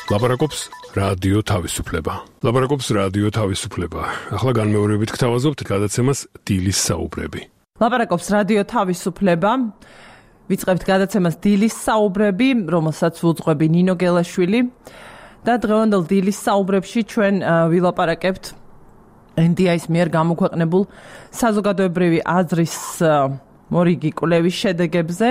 ლაპარაკობს რადიო თავისუფლება. ლაპარაკობს რადიო თავისუფლება. ახლა განმეორებით გთავაზობთ გადაცემას დილის საუბრები. ლაპარაკობს რადიო თავისუფლება. ვიწყებთ გადაცემას დილის საუბრები, რომელსაც უძღვები ნინო გელაშვილი. და დღევანდელ დილის საუბრებში ჩვენ ვილაპარაკებთ NDI-ის მიერ გამოქვეყნებულ საზოგადოებრივი აზრის მორიგი კვლევის შედეგებზე.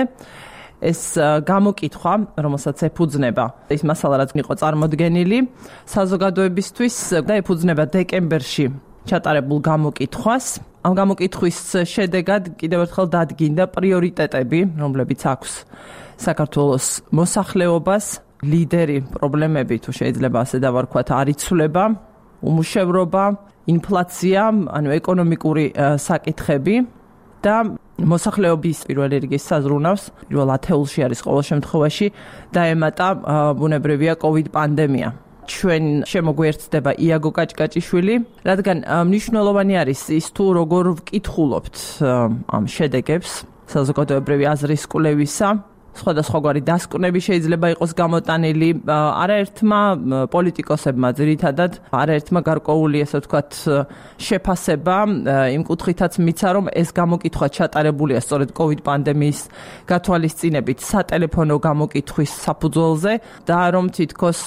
ეს გამოკითხვა, რომელსაც ეფუძნება ის მასალა, რაც იყო წარმოდგენილი საზოგადოებისთვის და ეფუძნება დეკემბერში ჩატარებულ გამოკითხვას. ამ გამოკითხვის შედეგად კიდევ ერთხელ დადგინდა პრიორიტეტები, რომლებიც აქვს საქართველოს მოსახლეობას, ლიდერი პრობლემები, თუ შეიძლება ასე დავარქვათ, არიცვლება, უმუშევრობა, ინფლაცია, ანუ ეკონომიკური საკითხები და მოსახლეობის პირველი რიგის საზრუნავს, პირველ ათეულში არის ყოველ შემთხვევაში დაემატა ბუნებრივია COVID პანდემია. ჩვენ შემოგვიერთდება იაგო კაჭკაჭიშვილი, რადგან მნიშვნელოვანი არის ის თუ როგორ ვკითხულობთ ამ შედეგებს საზოგადოებრივი აზრის კვლევისა. სხვადასხვაგვარი დასკვნები შეიძლება იყოს გამოტანილი არაერთმა პოლიტიკოსებმა, ძირითადად არაერთმა გარკვეული, ასე ვთქვათ, შეფასება იმ კუთხითაც მიცა, რომ ეს გამოკითხვა ჩატარებულია სწორედ COVID პანდემიის გათვალისწინებით სატელეფონო გამოკითხვის საფუძველზე და რომ თითქოს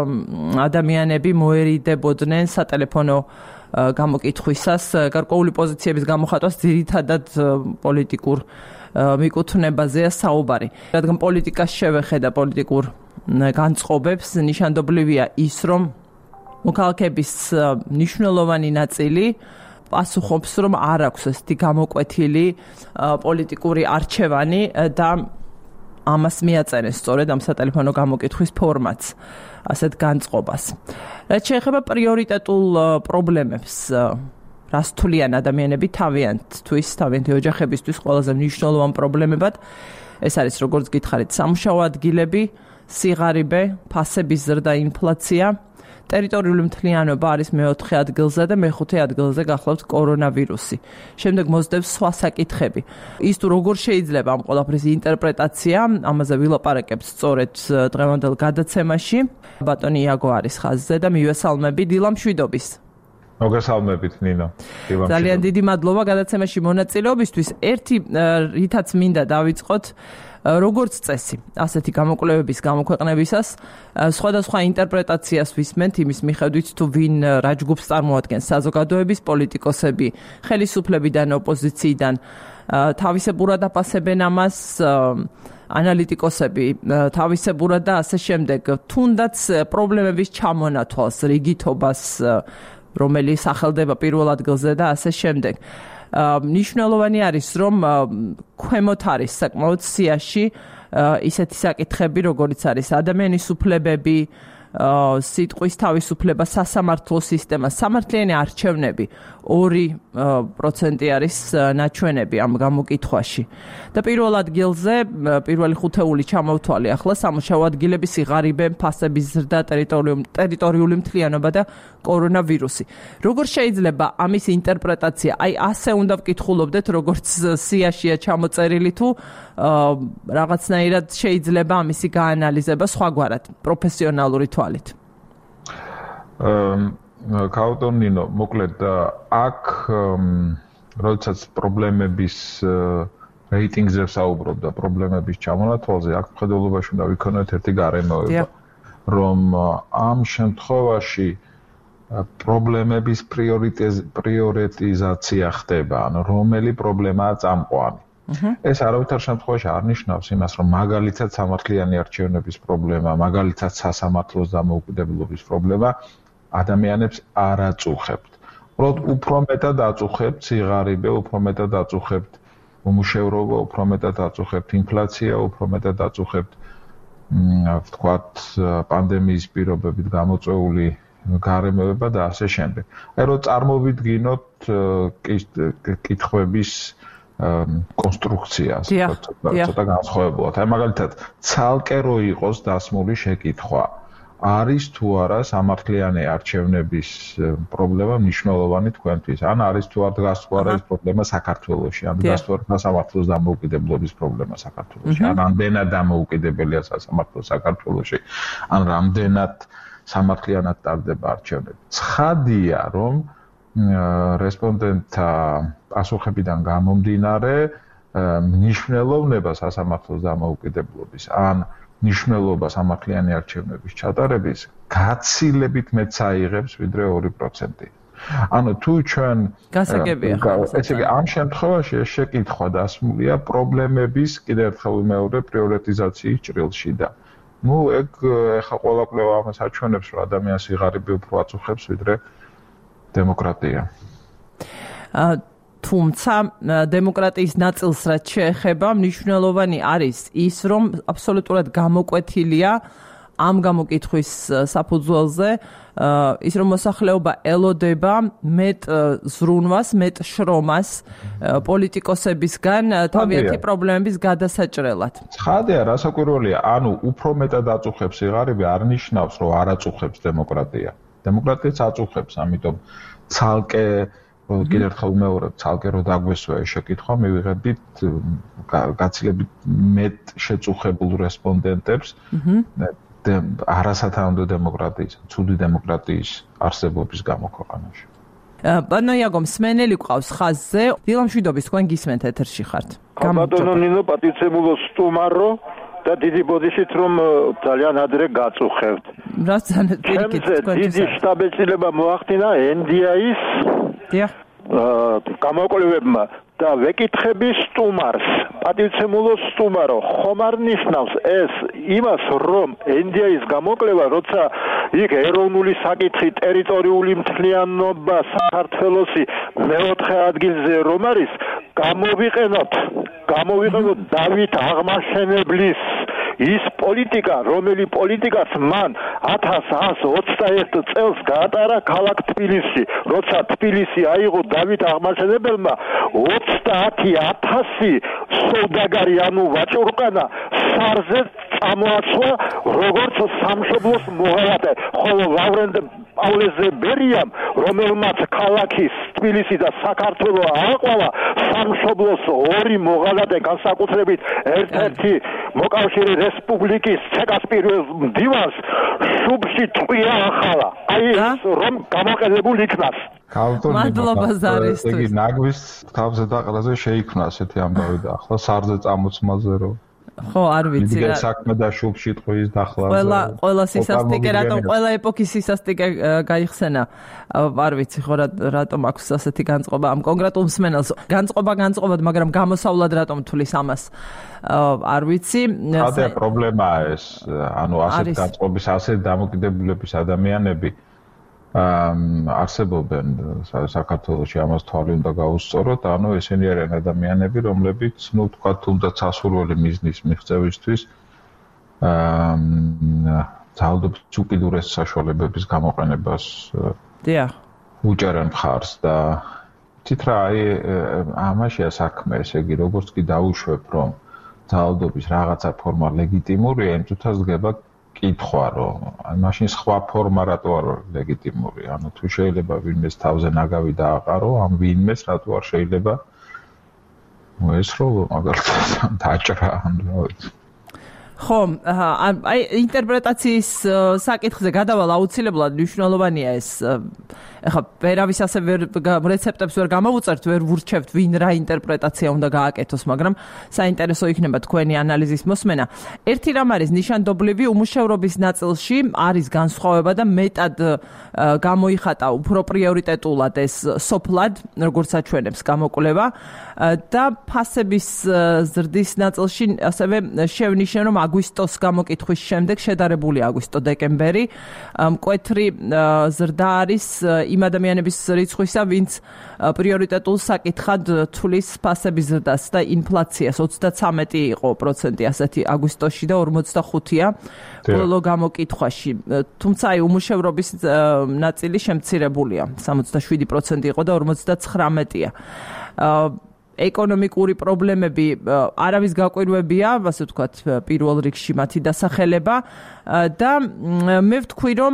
ადამიანები მოერიდებოდნენ სატელეფონო გამოკითხვისას გარკვეული პოზიციების გამოხატვას ძირითადად პოლიტიკურ მიკუთვნებაზეა საუბარი. რადგან პოლიტიკას შევეხედა პოლიტიკურ განწყობებს, ნიშანდობლივია ის, რომ მოქალაქეების მნიშვნელოვანი ნაწილი პასუხობს, რომ არ აქვს ესეთი გამოკვეთილი პოლიტიკური არჩევანი და ამას მიაწერენ სწორედ ამ სატელეფონო გამოკითხვის ფორმატს, ასეთ განწყობას. რაც შეეხება პრიორიტეტულ პრობლემებს, რას თვლიან ადამიანები თავიანთი ოჯახებისთვის ყველაზე მნიშვნელოვან პრობლემებად, ეს არის როგორც გითხარით, სამუშაო ადგილები, სიღარიბე, ფასების ზრდა, ინფლაცია, ტერიტორიული მთლიანობა არის მეოთხე ადგილზე და მეხუთე ადგილზე გახლავთ კორონავირუსი. შემდეგ მოსდევს სხვა საკითხები. ის თუ როგორ შეიძლება ამ ყველაფრის ინტერპრეტაცია, ამაზე ვილაპარაკებთ სწორედ დღევანდელ გადაცემაში. ბატონი იაგო არის ხაზზე და მივესალმები დილა მშვიდობის. მოგესალმებით ნინო. ძალიან დიდი მადლობა გადაცემაში მონაწილეობისთვის. ერთი რითაც მინდა დავიწყოთ, როგორც წესი, ასეთი გამოკვლევების გამოქვეყნებისას სხვადასხვა ინტერპრეტაციას ვისმენთ იმის მიხედვით, თუ ვინ რა ჯგუფს წარმოადგენს საზოგადოების, პოლიტიკოსები, ხელისუფლებიდან, ოპოზიციიდან, თავისებურად აფასებენ ამას, ანალიტიკოსები თავისებურად და ასე შემდეგ. თუნდაც პრობლემების ჩამონათვალს, რიგითობას, რომელიც სახელდება პირველ ადგილზე და ასე შემდეგ. მნიშვნელოვანი არის, რომ ქვემოთ არის საკმაოდ სიაში ისეთი საკითხები, როგორიც არის ადამიანის უფლებები, სიტყვის თავისუფლება, სასამართლო სისტემა, სამართლიანი არჩევნები 2% არის ნაჩვენები ამ გამოკითხვაში. და პირველ ადგილზე, პირველი ხუთეული ჩამოვთვალე ახლა სამუშაო ადგილების სიღარიბე, ფასების ზრდა, ტერიტორიული მთლიანობა და კორონავირუსი. როგორ შეიძლება ამის ინტერპრეტაცია, აი ასე უნდა ვკითხულობდეთ, როგორც სიაშია ჩამოწერილი, თუ რაღაცნაირად შეიძლება ამისი გაანალიზება სხვაგვარად, პროფესიონალური თვალით? კაუტონინო, მოკლედ აქ როდესაც პრობლემების რეიტინგზე საუბრობ და პრობლემების ჩამონათვალზე, აქ მხედველობაში უნდა ვიქონოთ ერთი გარემოება, რომ ამ შემთხვევაში პრობლემების პრიორიტიზაცია ხდება, ანუ რომელი პრობლემაა წამყვანი. ეს არავითარ შემთხვევაში არ ნიშნავს იმას, რომ მაგალითად სამართლიანი არჩევნების პრობლემა, მაგალითად სასამართლოს დამოუკიდებლობის პრობლემა ადამიანებს არ აწუხებთ. უბრალოდ უფრო მეტად აწუხებთ სიღარიბე, უფრო მეტად აწუხებთ უმუშევრობა, უფრო მეტად აწუხებთ ინფლაცია, უფრო მეტად აწუხებთ ვთქვათ პანდემიის პირობებით გამოწვეული გარემოება და ასე შემდეგ. აი რომ წარმოვიდგინოთ კითხვების კონსტრუქციას, ცოტა განსხვავებულად. აი მაგალითად, ცალკე რო იყოს დასმული შეკითხვა. არის თუ არა სამართლიანი არჩევნების პრობლემა მნიშვნელოვანი თქვენთვის? ან არის თუ არ დგას თუ არა ეს პრობლემა საქართველოში? ან დგას თუ არა სამართლის დამოუკიდებლობის პრობლემა საქართველოში? ან რამდენად დამოუკიდებელია სასამართლო საქართველოში? ან რამდენად სამართლიანად ტარდება არჩევნები? ცხადია, რომ რესპონდენტთა პასუხებიდან გამომდინარე მნიშვნელოვნება სასამართლოს დამოუკიდებლობის ან ნიშნულობა სამართლიანი არჩევნების ჩატარების გაცილებით მეც აიღებს ვიდრე 2%. ანუ თუ ჩვენ გასაგებია ესე იგი ამ შემთხვევაში ეს შეკითხვა დასმულია პრობლემების კიდევ ერთხელ მეორე პრიორიტიზაციის ჭრილში და ეგ ეხა ყველა კვლევა ამას აჩვენებს რომ ადამიანს იღარიბი უფრო აწუხებს ვიდრე დემოკრატია. თუმცა დემოკრატიის ნაწილს რაც შეეხება მნიშვნელოვანი არის ის რომ აბსოლუტურად გამოკვეთილია ამ გამოკითხვის საფუძველზე ის რომ მოსახლეობა ელოდება მეტ ზრუნვას, მეტ შრომას პოლიტიკოსებისგან თავიანთი პრობლემების გადასაჭრელად. ცხადია, რასაკვირველია, ანუ უფრო მეტად აწუხებს იღარიბი არ ნიშნავს რომ არ აწუხებს დემოკრატია. დემოკრატიაც აწუხებს, ამიტომ ცალკე კიდევ ერთხელ მეორე ცალკე რო დაგვესვა ეს შეკითხვა მივიღებდით გაცილებით მეტ შეწუხებულ რესპონდენტებს არასათანადო დემოკრატიის, ცუდი დემოკრატიის არსებობის გამო ქვეყანაში. ბატონო იაგო, მსმენელი გვყავს ხაზზე. დილამშვიდობის, თქვენ გისმენთ ეთერში ხართ. ბატონო ნინო, პატიცემულო სტუმარო და დიდი ბოდიშით რომ ძალიან ადრე გაწუხებთ. რა ძალიან პირიქით თქვენ დიდი შტაბ-ეწილება მოახდინა NDI-ის გამოკვლევებმა და ვეკითხები სტუმარს, პატივცემულო სტუმარო, ხომ არ ნიშნავს ეს იმას, რომ NDI-ის გამოკვლევა, როცა იქ ეროვნული საკითხი, ტერიტორიული მთლიანობა საქართველოსი მეოთხე ადგილზე რომ არის, გამოვიყენოთ დავით აღმაშენებლის ის პოლიტიკა, რომელი პოლიტიკაც მან 1121 წელს გაატარა ქალაქ თბილისში, როცა თბილისი აიღო დავით აღმაშენებელმა 30,000 სოუდაგარი ანუ ვაჭურყანა სარზე წამოაცვა როგორც სამშობლოს მოღალატე, ხოლო ლავრენტ პავლეზე ბერიამ, რომელმაც ქალაქის თბილისი და საქართველო ააყვავა, სამშობლოს ორი მოღალატე განსაკუთრებით ერთ-ერთი მოკავშირე რესპუბლიკის ცეკას პირველ მდივანს შუბში ტყვია ახალა. აი ეს რომ გამოყენებულ იქნას. მადლობა ზარისთვის. იგი ნაგვის თავზე დაყრაზე შეიქმნა ასეთი ამბავი და ახლა სარზე წამოწმაზე რომ ხო, არ ვიცი რა. საქმე და შუბში ტყვის დახლაზე. ყველა სისასტიკე, რატომ ყველა ეპოქის სისასტიკე გაიხსენა. არ ვიცი ხო რატომ აქვს ასეთი განწყობა ამ კონკრეტულ მსმენელს. განწყობად, მაგრამ გამოსავლად რატომ თulis ამას. არ ვიცი. ხადა პრობლემაა ეს. ანუ ასეთ განწყობის, ასეთ დამოკიდებულების ადამიანები არსებობენ საქართველოში, ამას თვალი უნდა გაუსწოროთ, ანუ ესენი არიან ადამიანები, რომლებიც, თქვა თუნდაც ასურველი მიზნის მიღწევისთვის ძალადობით უკიდურეს საშუალებების გამოყენებას უჭერენ მხარს და თით რა ამაშია საქმე, ესე იგი, როგორც კი დაუშვებ, რომ ძალადობის რაღაცა ფორმა ლეგიტიმურია, იმ წუთას დგება კითხვა, რომ მაშინ სხვა ფორმა რატო არ ლეგიტიმური? ანუ თუ შეიძლება ვინმეს თავზე ნაგავი დააყარო, ამ ვინმეს რატო არ შეიძლება მოესროლო მაგალითად დაჭრა ანუ ხო, აი ინტერპრეტაციის საკითხზე გადავალ აუცილებლად მნიშვნელოვანია ეს. ეხლა ვერავის ასე რეცეპტებს ვერ გამოვუწერთ, ვერ ვურჩევთ ვინ რა ინტერპრეტაცია უნდა გააკეთოს, მაგრამ საინტერესო იქნება თქვენი ანალიზის მოსმენა. ერთი რამ არის ნიშანდობლივი უმუშევრობის ნაწილში არის განსხვავება და მეტად გამოიხატა უფრო პრიორიტეტულად ეს სოფლად, როგორც აჩვენებს გამოკვლევა და ფასების ზრდის ნაწილში ასევე შევნიშნე რომ აგვისტოს გამოკითხვის შემდეგ შედარებული აგვისტო-დეკემბერი მკვეთრი ზრდა არის იმ ადამიანების რიცხვისა, ვინც პრიორიტეტულ საკითხად თulis ფასების ზრდას და ინფლაციას 33% იყო პროცენტი ასეთი აგვისტოში და 45-ია ბოლო გამოკითხვაში. თუმცა აი უმუშევრობის ნაწილი შემცირებულია, 67% იყო და 59-ია. ეკონომიკური პრობლემები არავის გაკვირვებია, ასე ვთქვათ, პირველ რიგში მათი დასახელება და მე ვთქვი, რომ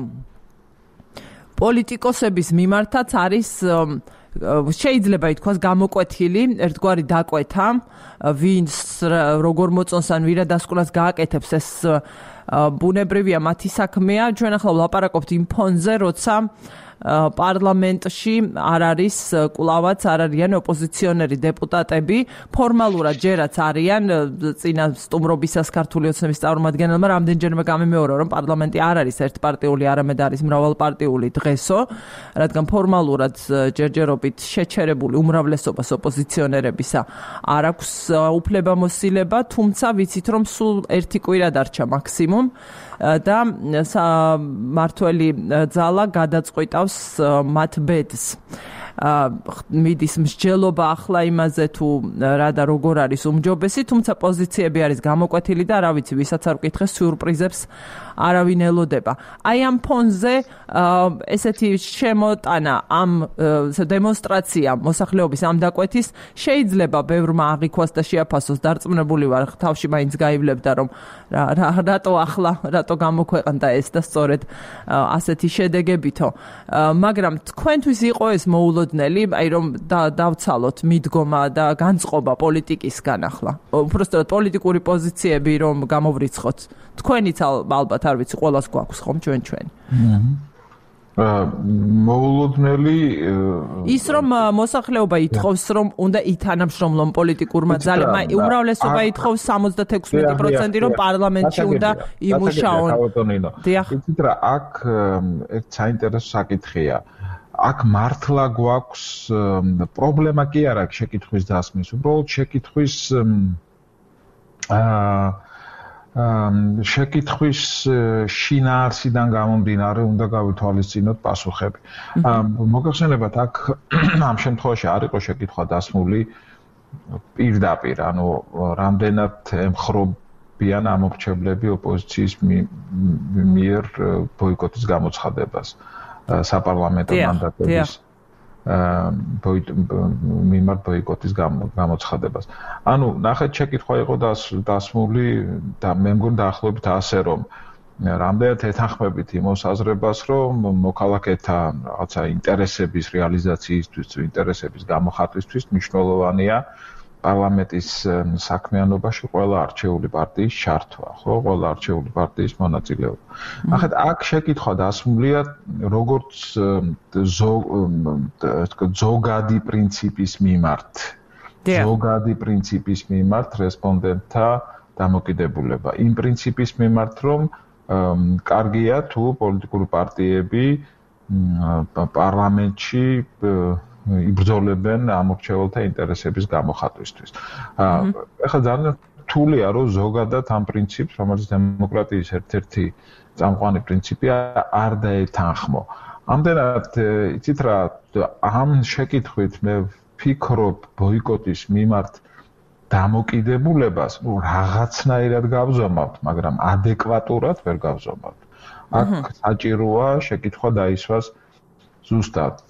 პოლიტიკოსების მიმართაც არის შეიძლება ითქვას გამოკვეთილი, ერთგვარი დაკვეთა, ვინც როგორ მოწონს ან ვირა დასკვნას გააკეთებს, ეს ბუნებრივია მათი საქმეა. ჩვენ ახლა ვლაპარაკობთ იმ ფონზე, როცა პარლამენტში არ არის კვლავაც არ არიან ოპოზიციონერი დეპუტატები, ფორმალურად ჯერაც არიან წინა სტუმრობისას ქართული ოცნების წარმომადგენელმა რამდენჯერმე გამიმეორა, რომ პარლამენტი არ არის ერთპარტიული, არამედ არის მრავალპარტიული დღესო, რადგან ფორმალურად ჯერჯერობით შეჩერებული უმრავლესობას ოპოზიციონერებისა არ აქვს უფლებამოსილება, თუმცა ვიცით, რომ სულ ერთი კვირა დარჩა მაქსიმუმ და მართველი ძალა გადაწყვიტავს მათ ბედს. მიდის მსჯელობა ახლა იმაზე თუ რა და როგორ არის უმჯობესი, თუმცა პოზიციები არის გამოკვეთილი და რა ვიცი, ვისაც არ ვკითხეს სიურპრიზებს არავინ ელოდება. აი ამ ფონზე ესეთი შემოტანა ამ დემონსტრაცია მოსახლეობის ამ დაკვეთის შეიძლება ბევრმა აღიქვას და შეაფასოს, დარწმუნებული ვარ, თავში მაინც გაივლებდა, რომ რატო გამოქვეყნდა ეს და სწორედ ასეთი შედეგებითო. მაგრამ თქვენთვის იყო ეს მოულოდნელი, აი რომ დავცალოთ მიდგომა და განწყობა პოლიტიკისგან ახლა. უბრალოდ პოლიტიკური პოზიციები რომ გამოვრიცხოთ. თქვენიც ალბათ არ ვიცი, ყველას გვაქვს ხომ ჩვენ. მოულოდნელი ის რომ მოსახლეობა ითხოვს, რომ უნდა ითანამშრომლონ პოლიტიკურმა ძალებმა, უმრავლესობა ითხოვს 76% რომ პარლამენტში უნდა იმუშაონ. იცით რა, აქ ერთ საინტერესო საკითხია. აქ მართლა გვაქვს პრობლემა კი არა შეკითხვის დასმის, უბრალოდ შეკითხვის შეკითხვის შინაარსიდან გამომდინარე უნდა გავითვალისწინოთ პასუხები. მოგეხსენებათ, აქ ამ შემთხვევაში არ იყო შეკითხვა დასმული პირდაპირ, ანუ რამდენად ემხრობიან ამორჩევლები ოპოზიციის მიერ ბოიკოტის გამოცხადებას, საპარლამენტო მანდატების მიმართ ბოიკოტის გამოცხადებას. ანუ ნახეთ, შეკითხვა იყო დასმული და მე მგონი დაახლოებით ასე, რომ რამდენად ეთანხმებით იმ მოსაზრებას, რომ მოქალაქეთა რაღაცა ინტერესების რეალიზაციისთვის, ინტერესების გამოხატვისთვის მნიშვნელოვანია პარლამენტის საქმიანობაში ყველა არჩეული პარტიის ჩართვა, ხო, ყველა არჩეული პარტიის მონაწილეობა. ნახეთ, აქ შეკითხვა დასმულია როგორც ზოგადი პრინციპის მიმართ. ზოგადი პრინციპის მიმართ რესპონდენტთა დამოკიდებულება. იმ პრინციპის მიმართ, რომ კარგია თუ პოლიტიკური პარტიები პარლამენტში იბრძოლებენ ამორჩეველთა ინტერესების გამოხატვისთვის. ეხლა ძალიან რთულია, რომ ზოგადად ამ პრინციპს, რომელიც დემოკრატიის ერთ-ერთი წამყვანი პრინციპია, არ დაეთანხმო. ამდენად, იცით რა, ამ შეკითხვით მე ვფიქრობ ბოიკოტის მიმართ დამოკიდებულებას, რაღაცნაირად გავზომავთ, მაგრამ ადეკვატურად ვერ გავზომავთ. აქ საჭიროა შეკითხვა დაისვას ზუსტად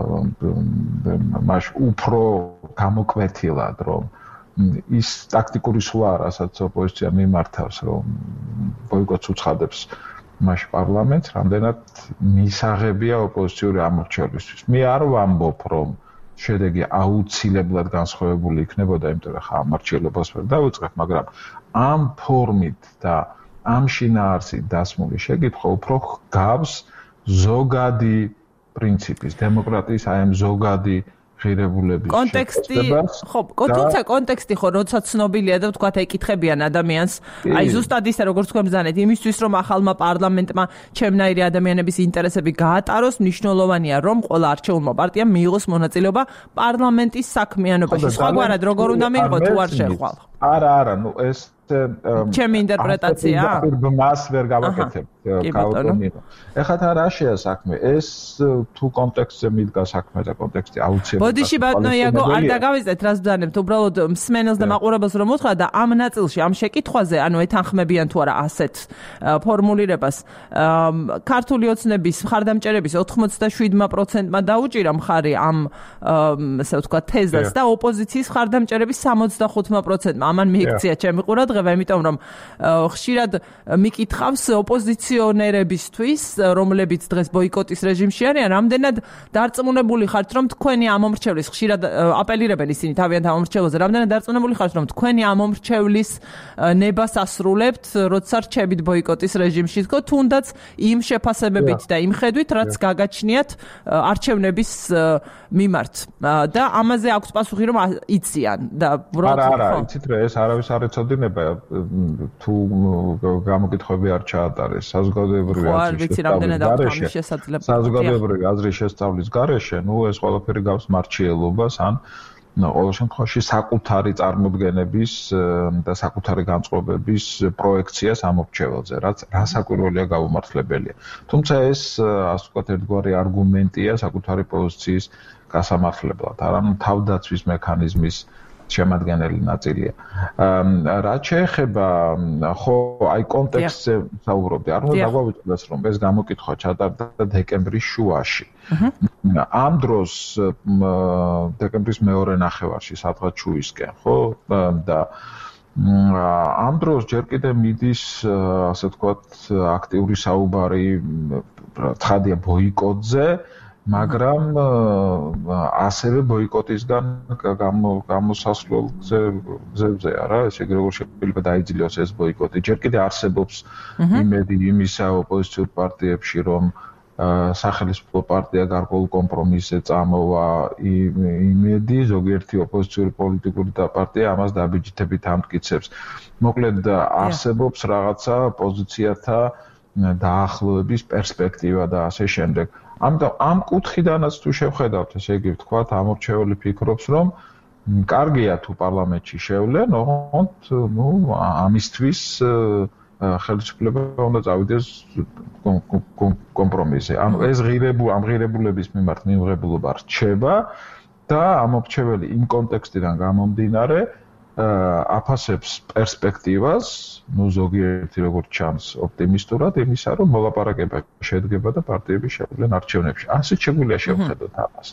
მას უფრო გამოკვეთილად, რომ ის ტაქტიკური სვლა, რასაც ოპოზიცია მიმართავს, რომ ბოიკოტს უცხადებს მას პარლამენტს, რამდენად მისაღებია ოპოზიციური ამორჩევლისთვის. მე არ ვამბობ, რომ შედეგი აუცილებლად განსხვავებული იქნებოდა, იმიტომ რომ ამორჩევლობას ვერ დავიწყებ, მაგრამ ამ ფორმით და ამ შინაარსით დასმული შეკითხვა უფრო გავს ზოგადი პრინციპის, დემოკრატიის აი ამ ზოგადი ღირებულების კონტექსტი, ხო, თუმცა კონტექსტი ხო, როცა ცნობილია და ვთქვათ, ეკითხებიან ადამიანს, აი ზუსტად ისე როგორც თქვენ ბრძანეთ, იმისთვის რომ ახალმა პარლამენტმა ჩემნაირი ადამიანების ინტერესები გაატაროს, მნიშვნელოვანია რომ ყველა არჩეულმა პარტიამ მიიღოს მონაწილეობა პარლამენტის საქმიანობაში. სხვაგვარად როგორ უნდა მიიღო თუ არ შეხვალ. არა, ნუ ეს ჩემი ინტერპრეტაცია მას ვერ გავაკეთებ კაუტონინო. ეხლა რაშია საქმე? ეს თუ კონტექსტზე მიდგა საქმე და კონტექსტი აუცილებლად. ბოდიში ბატონო იაგო, არ დაგავიწყეთ რას ვძანებთ, უბრალოდ მსმენელს და მაყურებელს რომ უთხრა და ამ ნაწილში, ამ შეკითხვაზე, ანუ ეთანხმებიან თუ არა ასეთ ფორმულირებას, ქართული ოცნების მხარდამჭერების 87%-მა დაუჭირა მხარი ამ ასე ვთქვათ თეზას და ოპოზიციის მხარდამჭერების 65%-მა. ამან მიიქცია ჩემი ყურადღება, იმიტომ რომ ხშირად მიკითხავს ოპოზიციონერებისთვის, რომლებიც დღეს ბოიკოტის რეჟიმში არიან, რამდენად დარწმუნებული ხართ, რომ თქვენი ამომრჩევლის ხშირად აპელირებენ ისინი თავიანთ ამომრჩევლზე, რამდენად დარწმუნებული ხართ, რომ თქვენი ამომრჩევლის ნებას ასრულებთ, როცა რჩებით ბოიკოტის რეჟიმში, თუნდაც იმ შეფასებებით და იმ ხედვით, რაც გაგაჩნიათ არჩევნების მიმართ. და ამაზე აქვს პასუხი, რომ იციან და არა, იცით რა, ეს არავის არ ეცოდინება, თუ გამოკითხვები არ ჩაატარეს საზოგადოებრივი აზრის შესწავლის გარეშე, ნუ ეს ყველაფერი გავს მარჩიელობას, ან ყოველ შემთხვევაში საკუთარი წარმოდგენების და საკუთარი განწყობების პროექციას ამორჩეველზე, რაც რასაკვირველია გაუმართლებელია. თუმცა ეს ასე ვთქვათ ერთგვარი არგუმენტია საკუთარი პოზიციის გასამართლებლად, არამედ თავდაცვის მექანიზმის შემადგენელი ნაწილია. რაც შეეხება ხო აი კონტექსტზე საუბრობდი, არ უნდა დაგვავიწყდეს რომ ეს გამოკითხვა ჩატარდა დეკემბრის შუაში. ამ დროს დეკემბრის მეორე ნახევარში სადღაც შუისკენ, ხო? და ამ დროს ჯერ კიდევ მიდის ასე ვთქვათ აქტიური საუბარი ცხადია ბოიკოტზე, მაგრამ ასევე ბოიკოტისგან გამოსასვლელ გზებზე არა, ესე იგი როგორ შეიძლება დაიძლიოს ეს ბოიკოტი. ჯერ კიდევ არსებობს იმედი იმისა ოპოზიციურ პარტიებში, რომ სახელმწიფო პარტია გარკვეულ კომპრომისზე წამოვა, იმედი ზოგიერთი ოპოზიციური პოლიტიკური პარტია ამას დაბიჯითებით ამტკიცებს. მოკლედ არსებობს რაღაცა პოზიციათა დაახლოების პერსპექტივა და ასე შემდეგ. ამიტომ ამ კუთხიდანაც თუ შევხედავთ, ესე იგი ვთქვათ, ამორჩეველი ფიქრობს, რომ კარგია თუ პარლამენტში შევლენ, ოღონდ ამისთვის ხელისუფლება უნდა წავიდეს კომპრომისზე. ანუ ეს ამ ღირებულების მიმართ მიმღებლობა რჩება და ამორჩეველი იმ კონტექსტიდან გამომდინარე აფასებს პერსპექტივას, ზოგიერთი როგორც ჩანს ოპტიმისტურად იმისა, რომ მოლაპარაკება შედგება და პარტიები შევლენ არჩევნებში. ასეთ შეგვიძლია შევხედოთ ამას.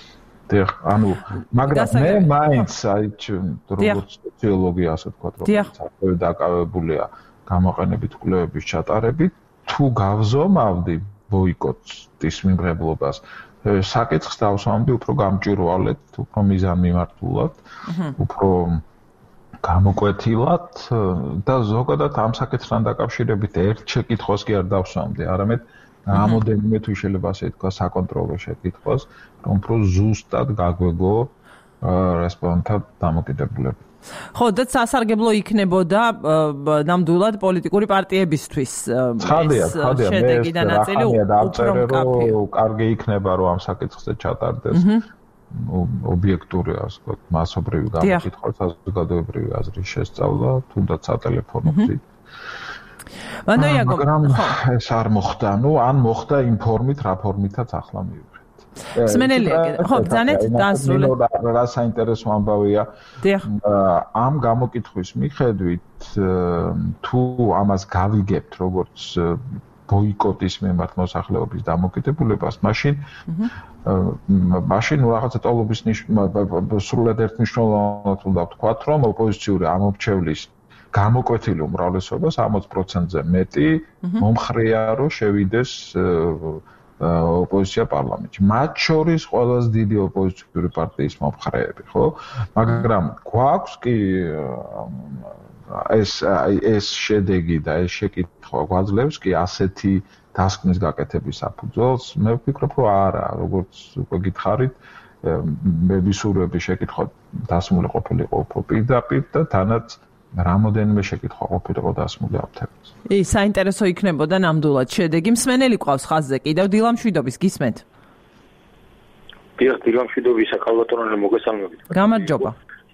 მაგრამ მე მაინც როგორც სოციოლოგი ასე ვთქვათ, რომ დაკავებულია გამოყენებით კვლევების ჩატარებით, თუ გავზომავდი ბოიკოტის მიმღებლობას, საკითხს დავსვამდი უფრო გამჭვირვალედ, უფრო მიზანმიმართულად, უფრო გამოკვეთილად და ზოგადად ამ საკითხთან დაკავშირებით ერთ შეკითხვას კი არ დავსვამდი, არამედ რამოდენიმე თუ შეიძლება ასე თქვა საკონტროლო შეკითხვას, რომ უფრო ზუსტად გაგვეგო რესპონდენტთა დამოკიდებულება. ხო, და სასარგებლო იქნებოდა ნამდვილად პოლიტიკური პარტიებისთვის. ცხადია, შედეგი და ნაწილი უფრო მკაფიო. კარგი იქნება, რომ ამ საკითხზე ჩატარდეს ობიექტური, ასე ვთქვათ, მასობრივი გამოკითხვა, საზოგადოებრივი აზრის შესწავლა, თუნდაც სატელეფონო გზით. მაგრამ ეს არ მოხდა, ან მოხდა იმ ფორმით, რა ფორმითაც ახლა მივიღეთ. მსმენელია, ხო, ბრძანეთ დაასრულეთ. რა საინტერესო ამბავია. ამ გამოკითხვის მიხედვით, თუ ამას გავიგებთ, როგორც ბოიკოტის მიმართ მოსახლეობის დამოკიდებულებას, მაშინ რაღაცა ტოლობის სრულად ერთმნიშვნელოვნად უნდა ვთქვათ, რომ ოპოზიციური ამორჩევლის გამოკვეთილი უმრავლესობა 60%-ზე მეტი მომხრეა, რომ შევიდეს ოპოზიცია პარლამენტში. მათ შორის ყველაზე დიდი ოპოზიციური პარტიის მომხრეები, ხო? მაგრამ გვაქვს კი ეს შედეგი და ეს შეკითხვა გვაძლევს კი ასეთი დასკვნის გაკეთების საფუძველს. მე ვფიქრობ, რომ არა, როგორც უკვე გითხარით, მე ვისურვები შეკითხვა დასმული ყოფილიყო უფრო პირდაპირ და თანაც რამოდენიმე შეკითხვა ყოფილიყო დასმული აფთებს. საინტერესო იქნებოდა ნამდვილად შედეგი. მსმენელი ყავს ხაზზე კიდევ დილამშვიდობის გისმენთ. დილამშვიდობის საკალბატონო მოგესალმებით. გამარჯობა.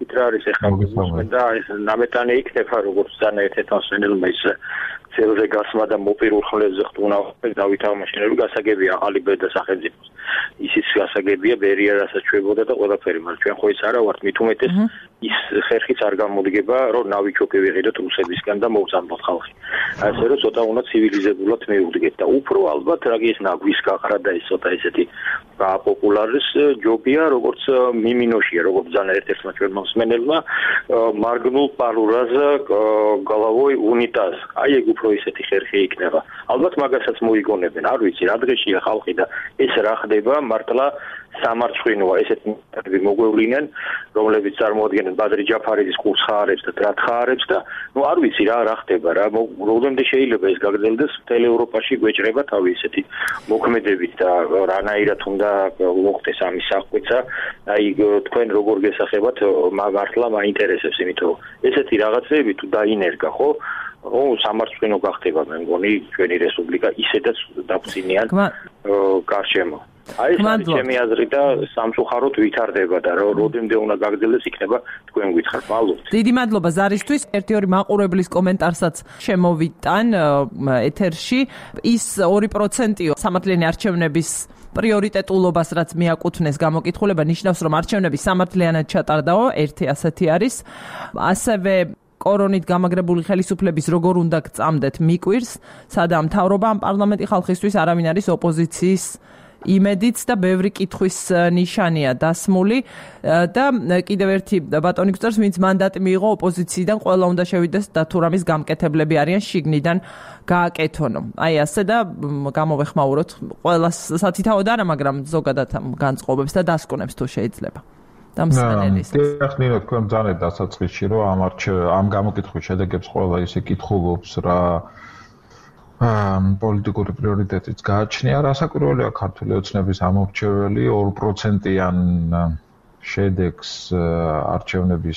იქით რა არის ახლა და ეს ნამეტანი იქნება როგორც თანაერთეთანსვენელმა ის ცელზე გასმა და მოპირულ ხლებზე ხტუნა დავითაღმაშინებელი გასაგებია ახალი ბედა სახელმწიფოს ისიც გასაგებია ბერია რასაც ჩვებოდა და ყველაფერი მაგრამ ჩვენ ხო ის არა ვართ მით უმეტეს ის ხერხიც არ გამოდგება რომ ნავიჩოკი ვიღიდოთ რუსებისგან და მოვწამოთ ხალხი ასე რომ ცოტა უნდა ცივილიზებულად მივუდგეთ და უფრო ალბათ რაგის ნაგვის გაყრა და ის ცოტა ესეთი პოპულარის ჯობია როგორც მიმინოშია როგორც ძალიან ერთ-ერთმა ჩვენ მოსმენელმა მარგნულ პალურას გალავოი უნიტაზ აი ეგ უფრო ისეთი ხერხი იქნება ალბათ მაგასაც მოიგონებენ არ ვიცი რა დღეშია ხალხი და ეს რა ხდება მართლა სამარცხვინოა ესეთი მეთოდები მოგვევლინენ რომლებიც წარმოადგენენ ბადრი ჯაფარიძის კურს ხაარებს და დრათ ხაარებს და ნუ არ ვიცი რა ხდება რა რომდენდე შეიძლება ეს გაგრძელდეს მთელ ევროპაში გვეჭრება თავი ესეთი მოქმედებით და რანაირად უნდა მოხდეს ამის საქმეცა აი თქვენ როგორ გესახებათ მართლა მაინტერესებს იმიტომ რომ ესეთი რაღაცები თუ დაინერგა ხო სამარცხვინო გახდება მე მგონი ჩვენი რესპუბლიკა ისედაც დაფცინიან გარშემო აი ეს ჩემი აზრი და სამწუხაროდ ვითარდება და როდემდე უნდა გაგრძელდეს იქნება თქვენ გითხართ მადლობთ დიდი მადლობა ზარისთვის ერთი-ორი მაყურებლის კომენტარსაც შემოვიტან ეთერში ის 2%-ო სამართლიანი არჩევნების პრიორიტეტულობას რაც მიაკუთვნეს გამოკითხულება ნიშნავს რომ არჩევნები სამართლიანად ჩატარდაო ერთი ასეთი არის ასევე კორონით გამაგრებული ხელისუფლების როგორ უნდა გწამდეთ მიკვირს სადაა მთავრობა ამ პარლამენტი ხალხისთვის არავინ არის ოპოზიციის იმედიც და ბევრი კითხვის ნიშანია დასმული და კიდევ ერთი ბატონი გვწერს ვინც მანდატი მიიღო ოპოზიციიდან ყველა უნდა შევიდეს და თუ რამის გამკეთებლები არიან შიგნიდან გააკეთონო აი ასე და გამოვეხმაუროთ ყველას სათითაოდ არა მაგრამ ზოგადად განწყობებს და დასკვნებს თუ შეიძლება დიახ, თქვენ ძალიან დასაწყისში რომ ამ გამოკითხვის შედეგებს ყველა ისე კითხულობს რა პოლიტიკური პრიორიტეტიც გააჩნია, რასაკვირველია ქართული ოცნების ამორჩეველი 2%-იან შედეგს არჩევნების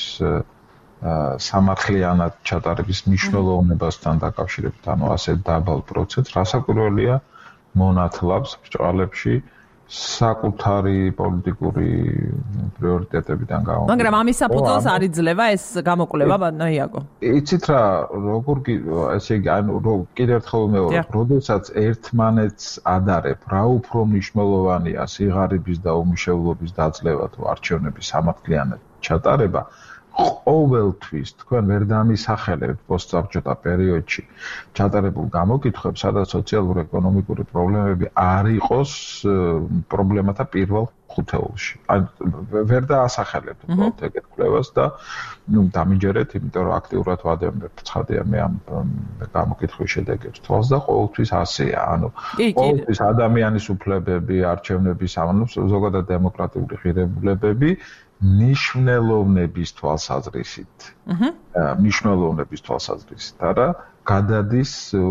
სამართლიანად ჩატარების მნიშვნელობასთან დაკავშირებით, ანუ ასე დაბალ პროცენტს, რასაკვირველია მონათლავს ბჭყალებში საკუთარი პოლიტიკური პრიორიტეტებიდან გამომდინარე. მაგრამ ამის საფუძველს არ იძლევა ეს გამოკვლევა ბანაიაგო. იცით რა, როგორ ესე იგი, ანუ კიდევ ერთხელ ვიმეორებ, როდესაც ერთმანეთს ადარებ, რა უფრო მნიშვნელოვანია სიღარიბის და უმუშევრობის დაძლევა თუ არჩევნების სამართლიანად ჩატარება, ყოველთვის თქვენ ვერ დამისახელებთ პოსტსაბჭოთა პერიოდში ჩატარებულ გამოკითხვებს, სადაც სოციალურ-ეკონომიკური პრობლემები არ იყოს პრობლემათა პირველ ხუთეულში. ან ვერ დაასახელებთ უბრალოდ ეგეთ კვლევას და დამიჯერეთ, იმიტომ რომ აქტიურად ვადევნებთ ცხადია მე ამ გამოკითხვის შედეგებს თვალს და ყოველთვის ასეა. ანუ ყოველთვის ადამიანის უფლებები, არჩევნების ზოგადად დემოკრატიული ღირებულებები ნიშნულოვნების თვალსაზრისით. ნიშნულოვნების თვალსაზრისით, არა, გადადის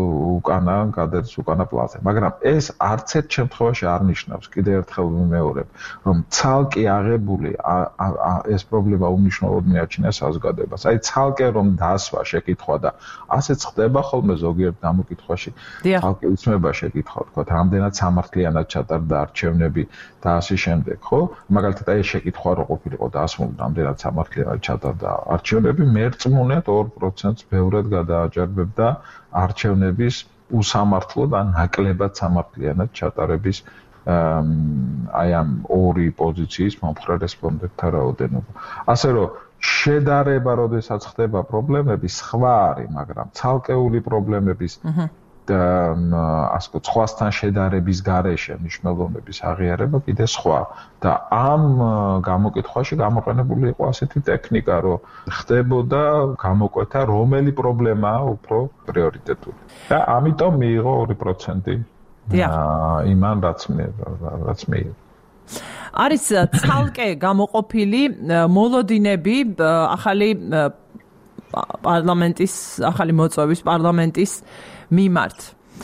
უკანა პლანზე. მაგრამ ეს არც ერთ შემთხვევაში არ ნიშნავს, კიდევ ერთხელ ვიმეორებ, რომ ცალკე აღებული ეს პრობლემა უმნიშვნელოდ მიაჩნია საზოგადოებას. აი ცალკე რომ დასვა შეკითხვა და ასეც ხდება ხოლმე ზოგიერთ გამოკითხვაში. ცალკე იწმება შეკითხვა, თქვა, რამდენად სამართლიანად ჩატარდა არჩევნები და ასე შემდეგ, ხო? მაგალითად აი შეკითხვა რო ყოფილიყო დასმული, რამდენად სამართლიანად ჩატარდა არჩევნები, მერწმუნედ 2%-ს ბევრად გადააჭარბებდა არჩევნების უსამართლოდ ან ნაკლებად სამართლიანად ჩატარების აი ამ ორი პოზიციის მომხრე რესპონდენტთა რაოდენობა. ასე რომ შედარება, როდესაც ხდება პრობლემები, სხვა არის, მაგრამ ცალკეული პრობლემების და ასე ვთქვათ, სხვასთან შედარების გარეშე მნიშვნელოვნების აღიარება კიდე სხვა და ამ გამოკითხვაში გამოყენებული იყო ასეთი ტექნიკა, რომ ხდებოდა გამოკვეთა, რომელი პრობლემაა უფრო პრიორიტეტული. და ამიტომ მიიღო 2%. იმან რაც მიიღო. არის ცალკე გამოყოფილი მოლოდინები ახალი პარლამენტის, ახალი მოწვევის პარლამენტის მიმართ.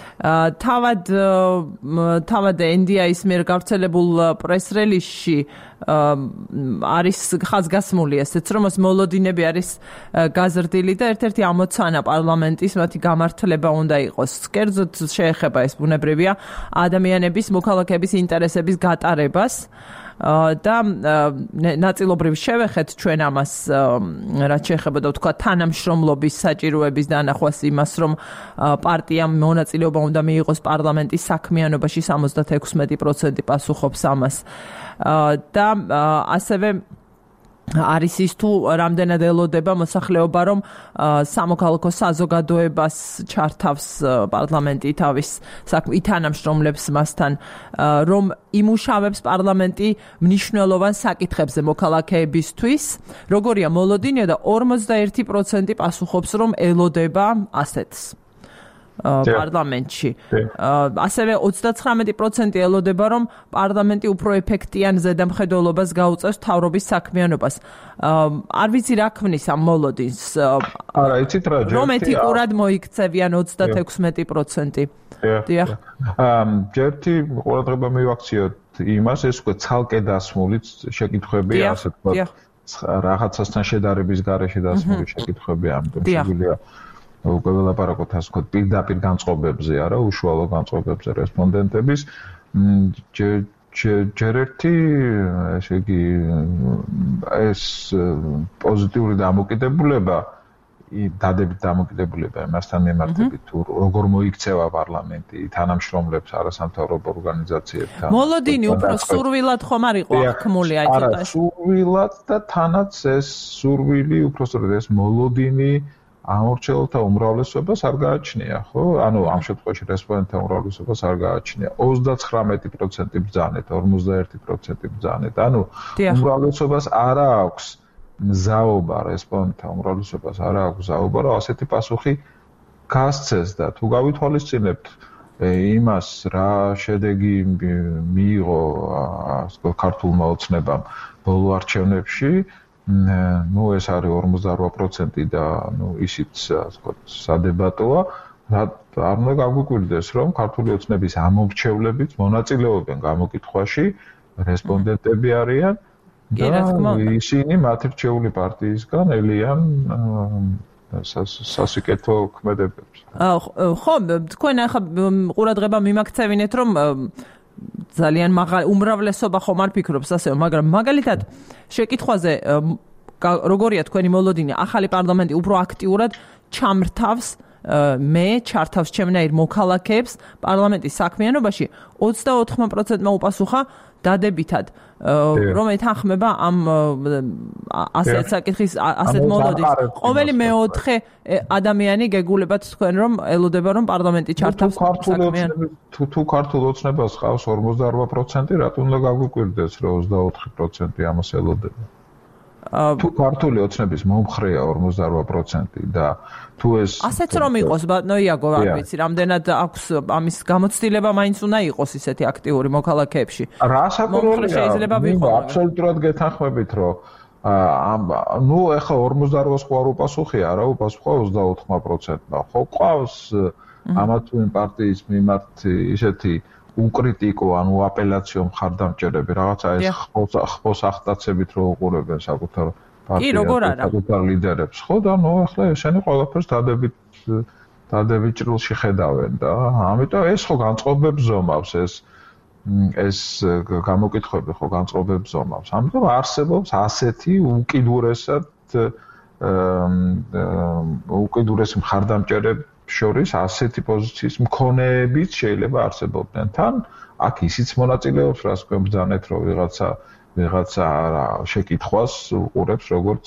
თავად NDI-ის მიერ გავრცელებულ პრეს-რელიზში არის ხაზგასმული ესეც, რომ ეს მოლოდინები არის გაზრდილი და ერთ-ერთი ამოცანა პარლამენტის მათი გამართლება უნდა იყოს. კერძოდ შეეხება ეს ბუნებრივია ადამიანების, მოქალაქეების ინტერესების გატარებას. და ნაწილობრივ შევეხეთ ჩვენ ამას რაც შეეხება და თქვა თანამშრომლობის საჭიროების დანახვას იმას რომ პარტიამ მონაწილეობა უნდა მიიღოს პარლამენტის საქმიანობაში 76% პასუხობს ამას და ასევე არის ის თუ რამდენად ელოდება მოსახლეობა რომ სამოქალაქო საზოგადოებას ჩართავს პარლამენტი თავის თანამშრომლებს მასთან რომ იმუშავებს პარლამენტი მნიშვნელოვან საკითხებზე მოქალაქეებისთვის როგორია მოლოდინია და 41% პასუხობს რომ ელოდება ასეთს პარლამენტში. ასევე 39% ელოდება რომ პარლამენტი უფრო ეფექტიან ზედამხედველობას გაუწევს მთავრობის საქმიანობას. არ ვიცი რა ქმნის ამ მოლოდინს. არა, იცით რა, რომ ეთიკურად მოიქცევიან 36%. დიახ. ჯერთი ყურადღება მივაქციოთ იმას, ეს უკვე ცალკე დასმული შეკითხვები, ასე ვთქვათ, რაღაცასთან შედარების გარეშე დასმული შეკითხვები, ამიტომ შეგვიძლია უკვე ველაპარაკოთ ასე ვთქვათ პირდაპირ განწყობებზე, არა, უშუალო განწყობებზე რესპონდენტების. ჯერ ერთი, ესე იგი, ეს პოზიტიური დამოკიდებულება, დადებით დამოკიდებულება იმასთან მიმართებით, თუ როგორ მოიქცევა პარლამენტი თანამშრომლებს არასამთავრობო ორგანიზაციებთან. მოლოდინი უფრო სურვილად ხომ არ იყო აღქმული აი ცოტა. არა, სურვილად და თანაც ეს სურვილი, უпростоრად ეს მოლოდინი ამორჩეულთა უმრავლესობას არ გააჩნია, ხო? ანუ ამ შემთხვევაში რესპონდენტთა უმრავლესობას არ გააჩნია. 39% ბრძანეთ, 41% ბრძანეთ. ანუ უმრავლესობას არ აქვს მზაობა, რესპონდენტთა უმრავლესობას არ აქვს მზაობა, რომ ასეთი პასუხი გასცეს და თუ გავითვალისწინებთ იმას, რა შედეგი მიიღო ქართულმა ოცნებამ ბოლო არჩევნებში, ну ეს არის 48% და ну ისიც ასე ვთქვათ სადებატოა არ უნდა გაგვიკვირდეს რომ ქართული ოცნების ამორჩევლებით მონაწილეობენ გამოკითხვაში რესპონდენტები არიან და ისინი მათი რჩეული პარტიისგან ელიან სასიკეთო ქმედებებს. ხო, თქვენ ახლა ყურადღება მიმაქცევინეთ რომ ძალიან მაღალი უმრავლესობა ხომ არ ფიქრობს ასეო, მაგრამ მაგალითად შეკითხვაზე როგორია თქვენი მოლოდინი, ახალი პარლამენტი უფრო აქტიურად ჩამრთავს ჩართავს ჩემნაირ მოქალაქეებს პარლამენტის საქმიანობაში 24%-მა უპასუხა დადებითად, რომ ეთანხმება ამ ასეთ საკითხის ასეთ მოლოდინს. ყოველი მეოთხე ადამიანი გეგულებათ თქვენ რომ ელოდება რომ პარლამენტი ჩართავს საქმიანობას. თუ ქართულ ოცნებას ყავს 48%, რატომ უნდა გაგვიკვირდეს რომ 24% ამას ელოდება? თუ ქართული ოცნების მომხრეა 48% და თუ ეს ასეც რომ იყოს ბატონო იაგო, არ ვიცი, რამდენად აქვს ამის გამოცდილება მაინც უნდა იყოს ისეთი აქტიური მოქალაქეებში. რა საკურველია შეიძლება ვიყო? აბსოლუტურად გეთანხმებით რომ ну ეხა 48 ხო არ უპასუხია, არა უპასუხა 24%-მა. ხო ყავს ამა თუ იმ პარტიის მიმართ ისეთი უკრიტიკო ანუ აპელაციო მხარდამჭერები რაღაცა ეს ხოს ახტაცებით რო უყურებენ საკუთარ პარტიას საკუთარ ლიდერებს ხო და ნუ ახლა ესენი ყველაფერს დადებით ჭრილში ხედავენ და ამიტომ ეს ხო განწყობებს ზომავს ეს გამოკითხვები ხო განწყობებს ზომავს ამიტომ არსებობს ასეთი უკიდურესი მხარდამჭერები შორის ასეთი პოზიციის მქონეებიც შეიძლება არსებობდნენ. თან აქ ისიც მონაწილეობს, რას თქვენ ბრძანეთ, რომ ვიღაცა შეკითხვას უყურებს, როგორც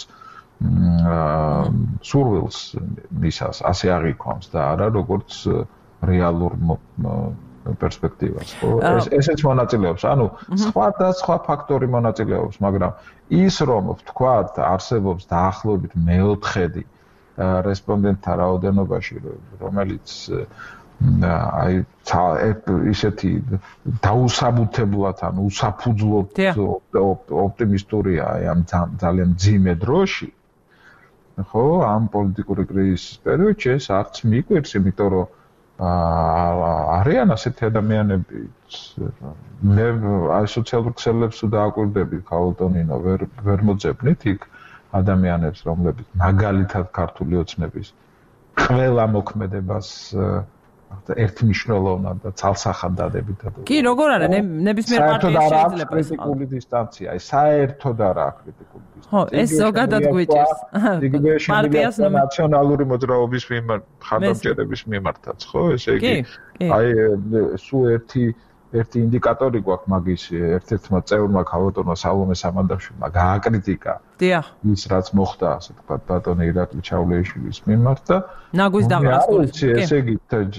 სურვილს მისას, ასე აღიქვამს და არა როგორც რეალურ პერსპექტივას, ხო? ესეც მონაწილეობს. ანუ სხვა ფაქტორი მონაწილეობს, მაგრამ ის რომ ვთქვათ, არსებობს დაახლოებით მეოთხედი რესპონდენტთა რაოდენობაში, რომელიც აი ისეთი დაუსაბუთებლად ან უსაფუძვლოდ ოპტიმისტურია ამ ძალიან მძიმე დროში, ხო, ამ პოლიტიკური კრიზისის პერიოდში ეს არც მიკვირს, იმიტომ რომ არიან ასეთი ადამიანები, მე აი სოციალურ ქსელებს თუ დააკვირდები, ქაულტონინო ვერ მოძებნით იქ ადამიანებს, რომლებიც მაგალითად ქართული ოცნების ყველა მოქმედებას ერთ მნიშვნელოვნად და ცალსახად დადებითად. კი, როგორ არა, ნებისმიერ პარტიას შეიძლება კრიტიკული დისტანცია, საერთოდ არა კრიტიკული დისტანცია. ხო, ეს ზოგადად გვიჭირს. პარტიას ნაციონალური მოძრაობის მხარდამჭერების მიმართაც, ხო, ესე იგი აი სულ ერთი ინდიკატორი გვაქვს მაგის ერთ-ერთმა წევრმა ქალბატონმა სალომე სამანდარშვილმა გააკრიტიკა. დიახ. ის რაც მოხდა, ასე ვთქვათ, ბატონი ირაკლი ჩავლეიშვილის მიმართ და ნაგვის დაღრაცკული. ესე იგი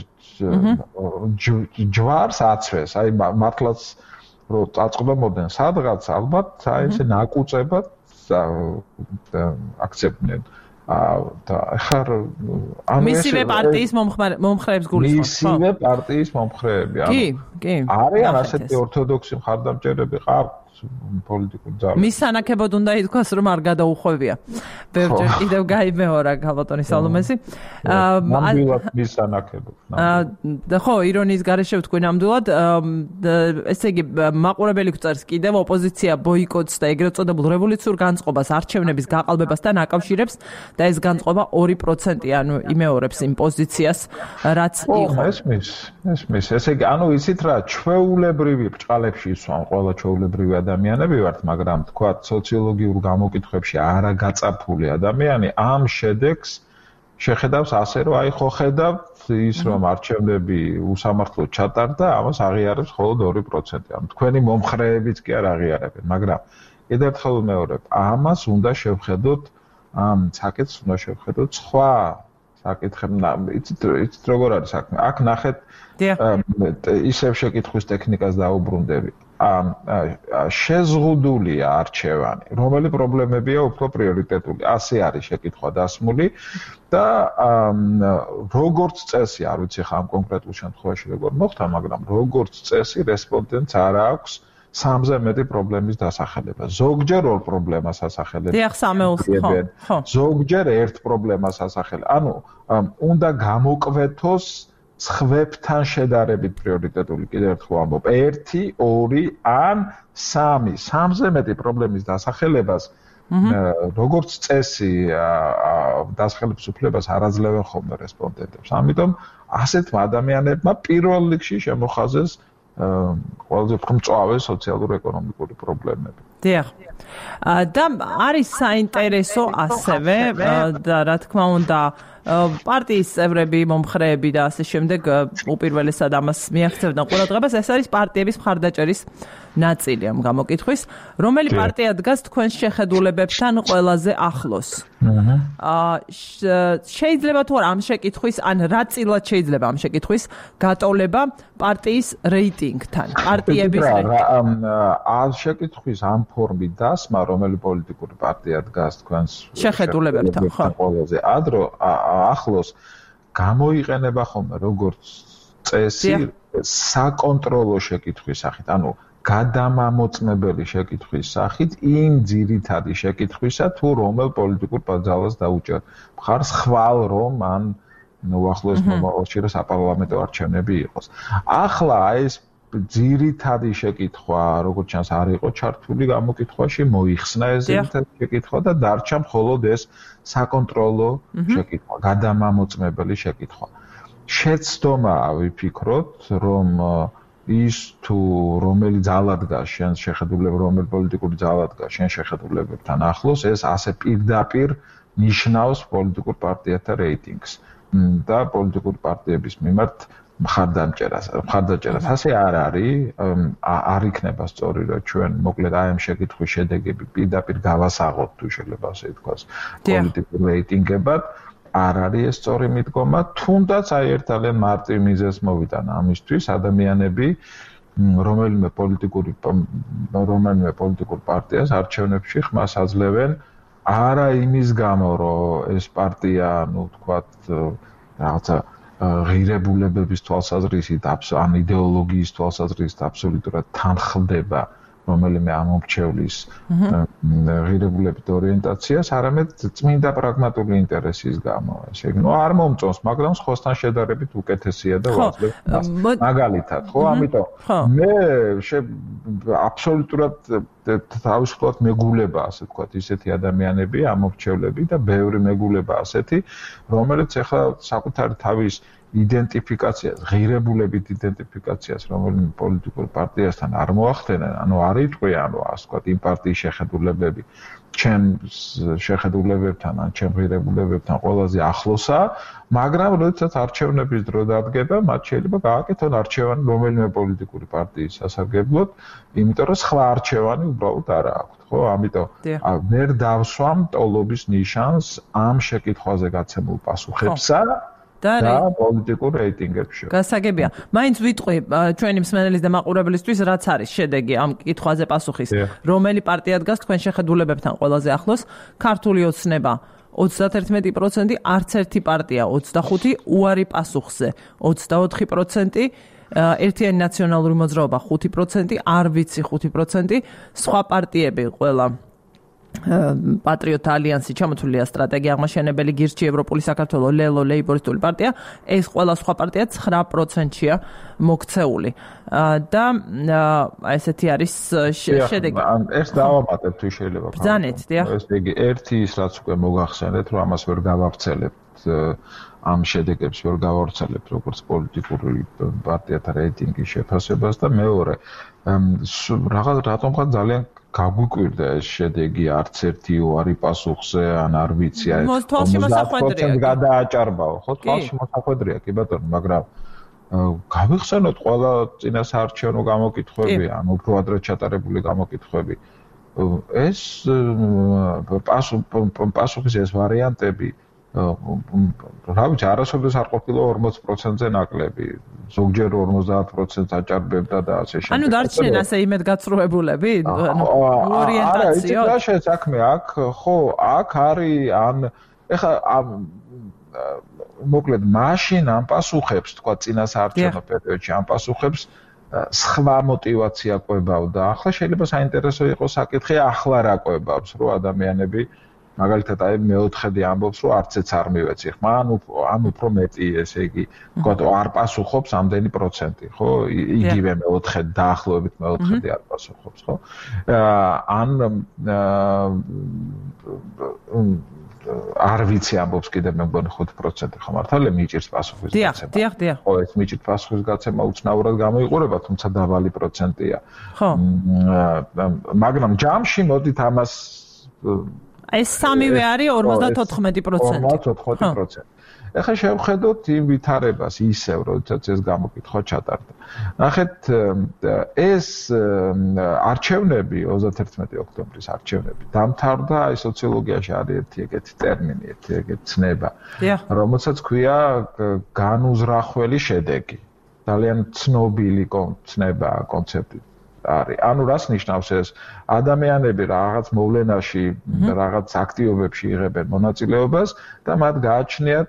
ჯვარს აცვეს, აი მართლაც რო წაწყდებოდნენ სადღაც ალბათ აი ესე ნაკუწებად აქცევდნენ და ახლა მისივე პარტიის მომხრეებს გულისხმობ. მისივე პარტიის მომხრეები, ანუ კი. არიან ასეთი ორთოდოქსი მხარდამჭერები ყავთ პოლიტიკურ ძალას. მის სანაკებოდ უნდა ითქვას, რომ არ გადაუხვევია. ბევრჯერ კიდევ გაიმეორა ქალბატონი სალომესი. ნამდვილად მის სანაკებოდ. და ხო, ირონიის გარეშე ვთქვი ნამდვილად, ესე იგი მაყურებელი გვწერს კიდევ ოპოზიცია ბოიკოტს და ეგრეთ წოდებულ რევოლუციურ განწყობას არჩევნების გაყალბებასთან აკავშირებს და ეს განწყობა 2%, ანუ იმეორებს იმ პოზიციას, რაც იყო. ესმის. ესე იგი, ანუ იცით რა, ჩვეულებრივი ბრჭყალებში ისვან ყველა ჩვეულებრივი ადამიანები ვართ, მაგრამ თქვა სოციოლოგიურ გამოკითხვებში არაგაწაფული ადამიანი ამ შედეგს შეხედავს ასე, რომ აი ხო ხედავთ ის რომ არჩევნები უსამართლოდ ჩატარდა, ამას აღიარებს მხოლოდ 2%. ანუ თქვენი მომხრეებიც კი არ აღიარებენ, მაგრამ კიდევ ერთხელ ვმეორებ, ამას უნდა შევხედოთ, ამ საკითხს უნდა შევხედოთ სხვა საკითხებთან. იცით როგორ არის საქმე? აქ ნახეთ ისევ შეკითხვის ტექნიკას დაუბრუნდები. შეზღუდულია არჩევანი, რომელი პრობლემებია უფრო პრიორიტეტული. ასე არის შეკითხვა დასმული და როგორც წესი, არ ვიცი ხა ამ კონკრეტულ შემთხვევაში როგორ მოხდა, მაგრამ როგორც წესი რესპონდენტს არ აქვს 3-ზე მეტი პრობლემის დასახელება. ზოგჯერ ორ პრობლემას ასახელებენ. დიახ, სამეულს ხო. ზოგჯერ ერთ პრობლემას ასახელებენ. ანუ უნდა გამოკვეთოს სხვებთან შედარებით პრიორიტეტული, კიდევ ერთხელ ვამბობ, 1, 2 ან 3. 3-ზე მეტი პრობლემის დასახელებას როგორც წესი დასახელების უფლებას არ აძლევენ ხოლმე რესპონდენტებს. ამიტომ ასეთმა ადამიანებმა პირველ რიგში შემოხაზეს ყველაზე უფრო მწვავე სოციალურ-ეკონომიკური პრობლემები. დიახ. და არის საინტერესო ასევე და რა თქმა უნდა პარტიის წევრები, მომხრეები და ასე შემდეგ უპირველესად ამას მიაღწევდნენ ყურადღებას, ეს არის პარტიების მხარდაჭერის ნაწილი ამ გამოკითხვის, რომელი პარტია დგას თქვენს შეხედულებებთან ყველაზე ახლოს. შეიძლება თუ არა ამ შეკითხვის, ან რაწილად შეიძლება ამ შეკითხვის გატოლება პარტიის რეიტინგთან, პარტიების ამ შეკითხვის ამ ფორმით დასმა, რომელი პოლიტიკური პარტია დგას თქვენს შეხედულებებთან, ხო, ყველაზე ახლოს გამოიყენება ხოლმე როგორც წესი საკონტროლო შეკითხვის სახით, ანუ გადამამოწმებელი შეკითხვის სახით იმ ძირითადი შეკითხვისა, თუ რომელ პოლიტიკურ ძალას დაუჭერთ მხარს ხვალ რომ ან უახლოეს მომავალში რა საპარლამენტო არჩევნები იყოს. ახლა ეს ძირითადი შეკითხვა, როგორც ჩანს, არ იყო ჩართული გამოკითხვაში, მოიხსნა ეს ძირითადი შეკითხვა და დარჩა მხოლოდ ეს საკონტროლო შეკითხვა, გადამამოწმებელი შეკითხვა. შეცდომაა ვიფიქროთ, რომ ის თუ რომელი ძალა დგას შენ შეხედულებ რომელი პოლიტიკური ძალა დგას შენ შეხედულებებთან ახლოს, ეს ასე პირდაპირ ნიშნავს პოლიტიკურ პარტიათა რეიტინგს და პოლიტიკურ პარტიების მიმართ მხარდამჭერას. ასე არ არის, არ იქნება სწორი, რომ ჩვენ მოკლედ აი ამ შეკითხვის შედეგები პირდაპირ გავასაღოთ, თუ შეიძლება ასე ითქვას, პოლიტიკურ რეიტინგებად. არ არის ეს სწორი მიდგომა, თუნდაც აი ერთ ძალიან მარტივ მიზეზს მოვიტანა ამისთვის, ადამიანები რომელიმე პოლიტიკურ პარტიას არჩევნებში ხმას აძლევენ არა იმის გამო, რომ ეს პარტია, ну, ვთქვათ, რაღაცა ღირებულებების თვალსაზრისით, ან იდეოლოგიის თვალსაზრისით აბსოლუტურად თანხლდება რომელიმე ამომრჩევლის ღირებულებით ორიენტაციას, არამედ წმინდა პრაგმატული ინტერესის გამო. ესე იგი, არ მომწონს, მაგრამ სხვასთან შედარებით უკეთესია და ვაძლევ მას. მაგალითად, ხო, ამიტომ მე აბსოლუტურად თავისუფლად მეგულება, ასე ვთქვათ, ისეთი ადამიანები, ამორჩევლები და ბევრი მეგულება ასეთი, რომელიც ახლა საკუთარი თავის იდენტიფიკაციას, ღირებულებით იდენტიფიკაციას რომელიმე პოლიტიკურ პარტიასთან არ მოახდენენ, ანუ არ იტყვიან, ანუ ასე ვთქვათ, იმ პარტიის შეხედულებები ჩემს შეხედულებებთან ან ჩემ ღირებულებებთან ყველაზე ახლოსაა, მაგრამ როდესაც არჩევნების დრო დადგება, მათ შეიძლება გააკეთონ არჩევანი რომელიმე პოლიტიკური პარტიის სასარგებლოდ, იმიტომ რომ სხვა არჩევანი უბრალოდ არ აქვს, ხო? ამიტომ ვერ დავსვამ ტოლობის ნიშანს ამ შეკითხვაზე გაცემულ პასუხებსა და პოლიტიკურ რეიტინგებში. გასაგებია. მაინც ვიტყვი ჩვენი მსმენელის და მაყურებლისთვის, რაც არის შედეგი ამ კითხვაზე პასუხის, რომელი პარტია დგას თქვენ შეხედულებებთან ყველაზე ახლოს? ქართული ოცნება 31%, არც ერთი პარტია 25%, უარი პასუხზე 24%, ერთიანი ნაციონალური მოძრაობა 5%, არ ვიცი 5%, სხვა პარტიები ყველა პატრიოტ ალიანსი ჩამოთვლილია სტრატეგია აღმაშენებელი გირჩი ევროპული საქართველოს ლელო ლეიბორისტული პარტია ეს ყველა სხვა პარტია 9%-ია მოქცეული და ესეთი არის შედეგი ეს დავამატებ თუ შეიძლება ბრძანეთ დიახ ეს იგი ერთი ის რაც უკვე მოგახსენეთ რომ ამას ვერ გავავრცელებთ ამ შედეგებს ვერ გავავრცელებთ როგორც პოლიტიკური პარტიათა რეიტინგის შეფასებას და მეორე რატომღა ძალიან გაგვიკვირდა ეს შედეგი არც ერთი უარი პასუხზე ან არ ვიცი აი 50% გადააჭარბაო ხო თვალში მოსახვედრია კი ბატონო მაგრამ გავიხსენოთ ყველა წინასაარჩევნო გამოკითხვები ან უფრო ადრე ჩატარებული გამოკითხვები ეს პასუხის ეს ვარიანტები რა ვიცი არასოდეს არ ყოფილა 40%-ზე ნაკლები ზოგჯერ 50%-ს აჭარბებდა და ასე შემდეგ. ანუ დარჩნენ ასე იმედგაცრუებულები, ანუ ორიენტაციო. არა, ეს საქმე აქ, ხო, აქ არის ან ეხა მოკლედ მაშინ ამ პასუხებს, თქვა წინასაარჩევნო პერიოდში ამ პასუხებს სხვა мотиваცია ყვებავდა. ახლა შეიძლება საინტერესო იყოს საკითხი, ახლა რა ყვებავს, რომ ადამიანები მაგალითად აი მეოთხედი ამბობს რომ არცეც არ მივეცი ხმა ან უფრო მეტი ესე იგი თქვა არ პასუხობს ამდენი პროცენტი ხო იგივე მეოთხედი დაახლოებით მეოთხედი არ პასუხობს ხო ან არ ვიცი ამბობს კიდე მე მგონი 5% ხო მართალია მიჭირს პასუხის გაცემა დიახ ხო ეს მიჭირს პასუხის გაცემა უცნაურად გამოიყურება თუმცა დაბალი პროცენტია ხო მაგრამ ჯამში მოდით ამას ეს სამივე არის 54%. 54%. ეხლა შევხედოთ იმ ვითარებას ისევ, როდესაც ეს გამოკითხვა ჩატარდა. ნახეთ, ეს არჩევნები 31 ოქტომბრის არჩევნები დამთავრდა, აი სოციოლოგიაში არის ერთი ეგეთი ტერმინი, ერთი ეგეთი ცნება, რომელსაც ქვია განუზრახველი შედეგი. ძალიან ცნობილი ცნება კონცეფტი. არის. ანუ რას ნიშნავს ეს? ადამიანები რაღაც მოვლენაში, რაღაც აქტივობებში იღებენ მონაწილეობას და მათ გააჩნიათ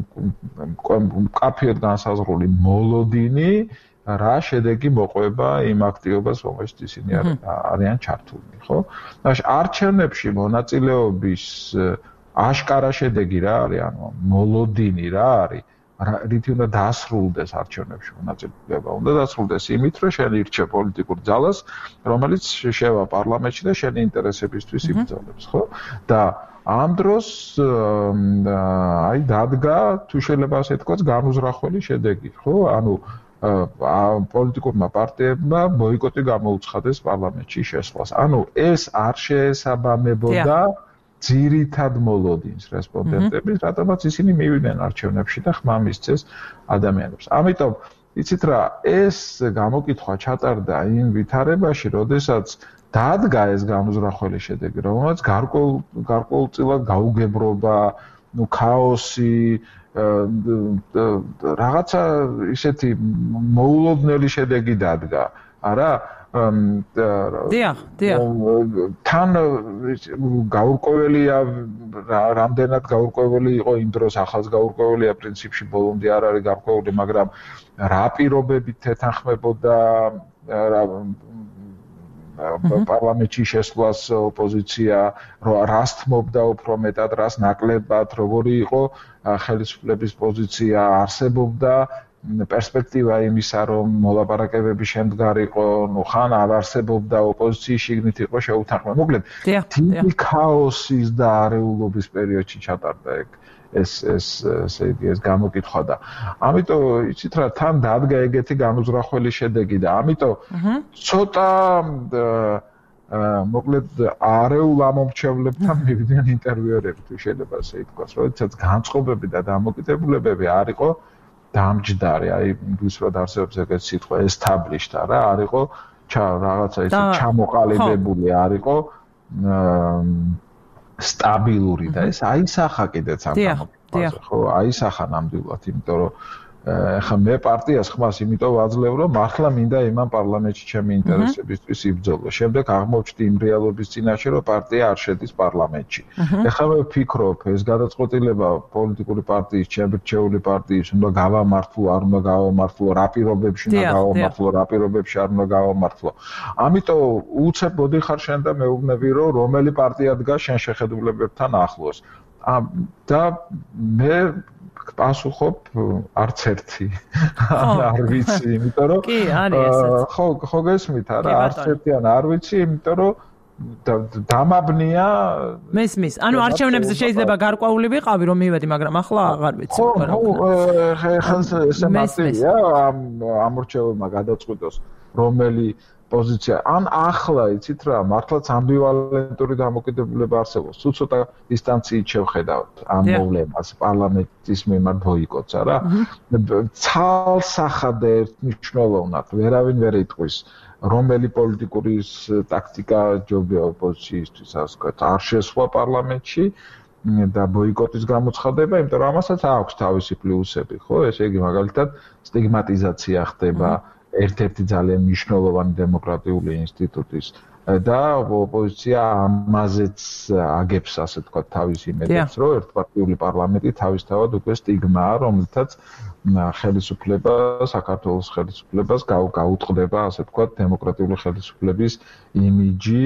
კაფეოდ განსაზღვრული მოლოდინი, რა შედეგი მოყვება იმ აქტივობას, რომელშიც ისინი არიან ჩართულნი, ხო? მაშინ არჩევნებში მონაწილეობის აშკარა შედეგი რა არის? ანუ მოლოდინი რა არის? რითი უნდა დაასრულდეს არჩევნებში მონაწილეობა. უნდა დაასრულდეს იმით, რომ შენ ირჩე პოლიტიკურ ძალას, რომელიც შევა პარლამენტში და შენი ინტერესებისთვის იბრძოლებს, ხო? და ამ დროს აი დადგა, თუ შეიძლება ასე თქვაც, განუზრახველი შედეგი, ხო? ანუ პოლიტიკურმა პარტიებმა ბოიკოტი გამოუცხადეს პარლამენტში შესვლას. ანუ ეს არ შეესაბამებოდა ძირითად მოლოდინს რესპონდენტების, რატომაც ისინი მივიდნენ არჩევნებში და ხმა მისცეს ადამიანებს. ამიტომ იცით რა, ეს გამოკითხვა ჩატარდა იმ ვითარებაში, როდესაც დადგა ეს განუზრახველი შედეგი, რომელსაც გარკვეულწილად გაუგებრობა, ქაოსი, რაღაცა ისეთი მოულოდნელი შედეგი დადგა, არა? დიახ. თან გაურკვეველია რამდენად გაურკვეველი იყო იმ დროს ახალს გაურკვეველია პრინციპში ბოლომდე არ არის გარკვეული მაგრამ რა პირობებით ეთანხმებოდა პარლამენტში შესვლას ოპოზიცია რას თმობდა უფრო მეტად რას ნაკლებად როგორი იყო ხელისუფლების პოზიცია არსებობდა პერსპექტივა იმისა, რომ მოლაპარაკებები შემდგარიყო, ნუ ხან არ არსებობდა ოპოზიციის შიგნით იყო შეუთანხმო. მოკლედ, დიდი ქაოსის და არეულობის პერიოდში ჩატარდა ეს გამოკითხვა და ამიტომ იცით რა თან დადგა ეგეთი განუზრახველი შედეგი და ამიტომ ცოტა მოკლედ არეულ ამომრჩევლებთან მივიდნენ ინტერვიუერები თუ შეიძლება ასე ითქვას, როდესაც განწყობები და დამოკიდებულებები არ იყო დამჯდარი, აი ვისვრად არსებობს ეგეთი სიტყვა established რა, არ იყო რაღაცა ისე ჩამოყალიბებული, არ იყო სტაბილური და ეს აისახა კიდეც ამ გამოკითხვაზე, ხო, აისახა ნამდვილად, იმიტომ რომ ეხლა მე პარტიას ხმას იმიტომ ვაძლევ, რომ მართლა მინდა იმან პარლამენტში ჩემი ინტერესებისთვის იბრძოლო. შემდეგ აღმოჩნდი იმ რეალობის წინაშე, რომ პარტია არ შედის პარლამენტში. ეხლა მე ვფიქრობ, ეს გადაწყვეტილება პოლიტიკური პარტიის, ჩემი პარტიის უნდა გავამართლო, არ უნდა გავამართლო, რა პირობებში უნდა გავამართლო, რა პირობებში არ უნდა გავამართლო. ამიტომ უცებ მოდიხარ შენ და მეუბნები, რომ რომელი პარტია დგას შენ შეხედულებებთან ახლოს. და მე პასუხობ არც ერთი. არ ვიცი, იმიტომ რომ კი, არის ესეც. ხო გესმით არა, არც ერთი არ ვიცი, იმიტომ რომ დამაბნია მესმის. ანუ არჩევნებზე შეიძლება გარკვეული ვიყავი რომ მივედი, მაგრამ ახლა აღარ ვიცი. ხო, ესე მასია ამ რჩევებმა გადაწყვიტოს რომელი პოზიცია. ან ახლა იცით რა, მართლაც ამბივალენტური დამოკიდებულება არსებობს. თუ ცოტა დისტანციით შევხედავთ ამ მოვლენას პარლამენტის მიმართ ბოიკოტს, არა? ცალსახად და ერთმნიშვნელოვნად ვერავინ ვერ იტყვის, რომელი პოლიტიკური ტაქტიკა ჯობია ოპოზიციისთვის, ასე ვთქვათ, არ შესვლა პარლამენტში და ბოიკოტის გამოცხადება, იმიტომ რომ ამასაც აქვს თავისი პლუსები, ხო? ესე იგი, მაგალითად, სტიგმატიზაცია ხდება ერთ-ერთი ძალიან მნიშვნელოვანი დემოკრატიული ინსტიტუტის და ოპოზიცია ამაზეც აგებს, ასე ვთქვათ, თავის იმედებს, რომ ერთპარტიული პარლამენტი თავისთავად უკვე სტიგმაა, რომელთაც ხელისუფლება, საქართველოს ხელისუფლებას გაუტყდება, ასე ვთქვათ, დემოკრატიული ხელისუფლების იმიჯი,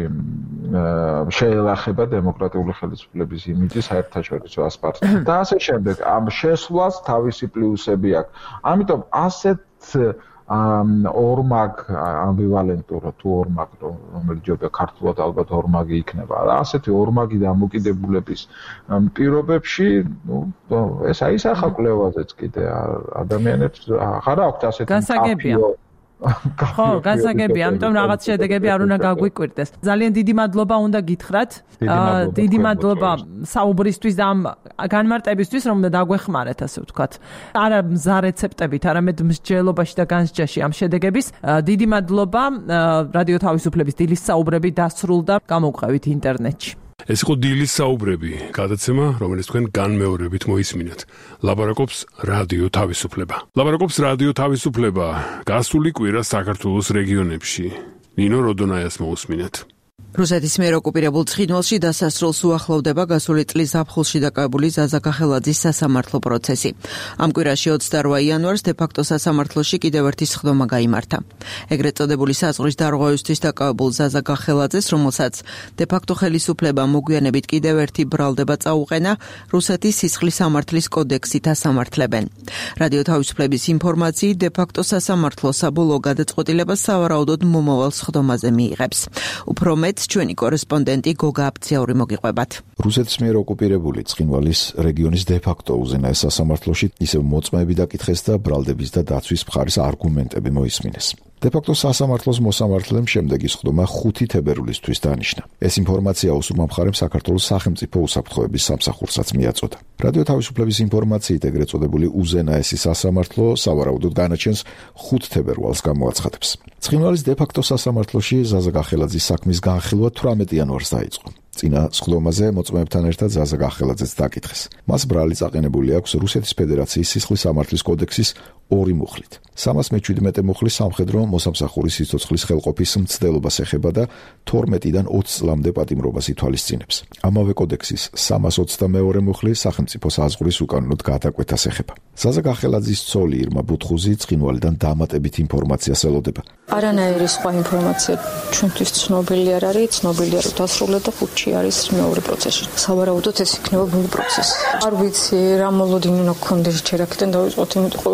შეელახება დემოკრატიული ხელისუფლების იმიჯი საერთაშორისო ასპარეზზე. და ასე შემდეგ, ამ შესვლას თავისი პლუსები აქვს. ამიტომ ასეთ ორმაგ ამბივალენტურ თუ ორმაგ რომელიც ჯობია ქართულად ალბათ ორმაგი იქნება. ასეთი ორმაგი დამოკიდებულების პირობებში, ეს აისახა კვლევაზეც კიდე ადამიანებს აღარ აქვთ ასეთი გასაგებია. ხო, გასაგებია, ამიტომ რაღაც შედეგები არ უნდა გაგვიკვირდეს. ძალიან დიდი მადლობა უნდა გითხრათ. დიდი მადლობა საუბრისთვის და ამ განმარტებისთვის, რომ დაგვეხმარეთ, ასე ვთქვათ. არა მზა რეცეპტებით, არამედ მსჯელობაში და განსჯაში ამ შედეგების. დიდი მადლობა. რადიო თავისუფლების დილის საუბრები დასრულდა. გამოვყევით ინტერნეტში. ეს იყო დილის საუბრები, გადაცემა, რომელიც თქვენ განმეორებით მოისმინეთ. ლაპარაკობს რადიო თავისუფლება. ლაპარაკობს რადიო თავისუფლება. გასული კვირა საქართველოს რეგიონებში. ნინო როდონაიას მოусმინეთ. რუსეთის მიერ ოკუპირებულ ცხინვალში დასასრულს უახლოვდება გასული წლის ზაფხულში დაკავებული ზაზა გახელაძის სასამართლო პროცესი. ამ კვირაში 28 იანვარს დე-ფაქტო სასამართლოში კიდევ ერთი სხდომა გაიმართა. ეგრეთ წოდებული საზღვრის დარღვევისთვის დაკავებულ ზაზა გახელაძეს, რომელსაც დე-ფაქტო ხელისუფლება მოგვიანებით კიდევ ერთი ბრალდება წაუყენა, რუსეთის სისხლის სამართლის კოდექსით ასამართლებენ. რადიო თავისუფლების ინფორმაციით დე-ფაქტო სასამართლო საბოლოო გადაწყვეტილებას სავარაუდოდ მომავალ სხდომაზე მიიღებს. უფრო მეტ ჩვენი კორესპონდენტი გოგა აფციაური მოგიყვებათ. რუსეთის მიერ ოკუპირებული ცხინვალის რეგიონის დე-ფაქტო უზენაეს სასამართლოში ისევ მოწმეები დაკითხეს და ბრალდების და დაცვის მხარის არგუმენტები მოისმინეს. დე-ფაქტო სასამართლოს მოსამართლემ შემდეგი სხდომა 5 თებერვლისთვის დანიშნა. ეს ინფორმაცია უსურმა მხარემ საქართველოს სახელმწიფო უსაფრთხოების სამსახურსაც მიაწოდა. რადიო თავისუფლების ინფორმაციით ეგრეთ წოდებული უზენაესის სასამართლო სავარაუდოდ განაჩენს 5 თებერვალს გამოაცხადებს. ცხინვალის დე-ფაქტო სასამართლოში ზაზა გახელაძის საქმის განხილვა 18 იანვარს დაიწყო. წინა სხდომაზე მოწმეებთან ერთად ზაზა გახელაძეც დაკითხეს. მას ბრალი წაყენებული აქვს რუსეთის ფედერაციის სისხლის სამართლის კოდექსის 2 მუხლით. 317 მუხლის სამხედრო მოსამსახურის სიცოცხლის ხელყოფის მცდელობას ეხება და 12-დან 20 წლამდე პატიმრობას ითვალისწინებს. ამავე კოდექსის 322 მუხლი სახელმწიფო საზღვრის უკანონოდ გადაკვეთას ეხება. ზაზა გახელაძის ცოლი ირმა ბუთხუზი ცხინვალიდან დამატებით ინფორმაციას ელოდება. არანაირი სხვა ინფორმაცია ჩვენთვის ცნობილი არ არის, ცნობილია რომ დასრულდა და ხუთში არის მეორე პროცესი. სავარაუდოდ ეს იქნება ბოლო პროცესი. არ ვიცი რა მოლოდინი უნდა გქონდეს ჯერ აქედან დავიწყოთ, იმიტომ ყოველი დღე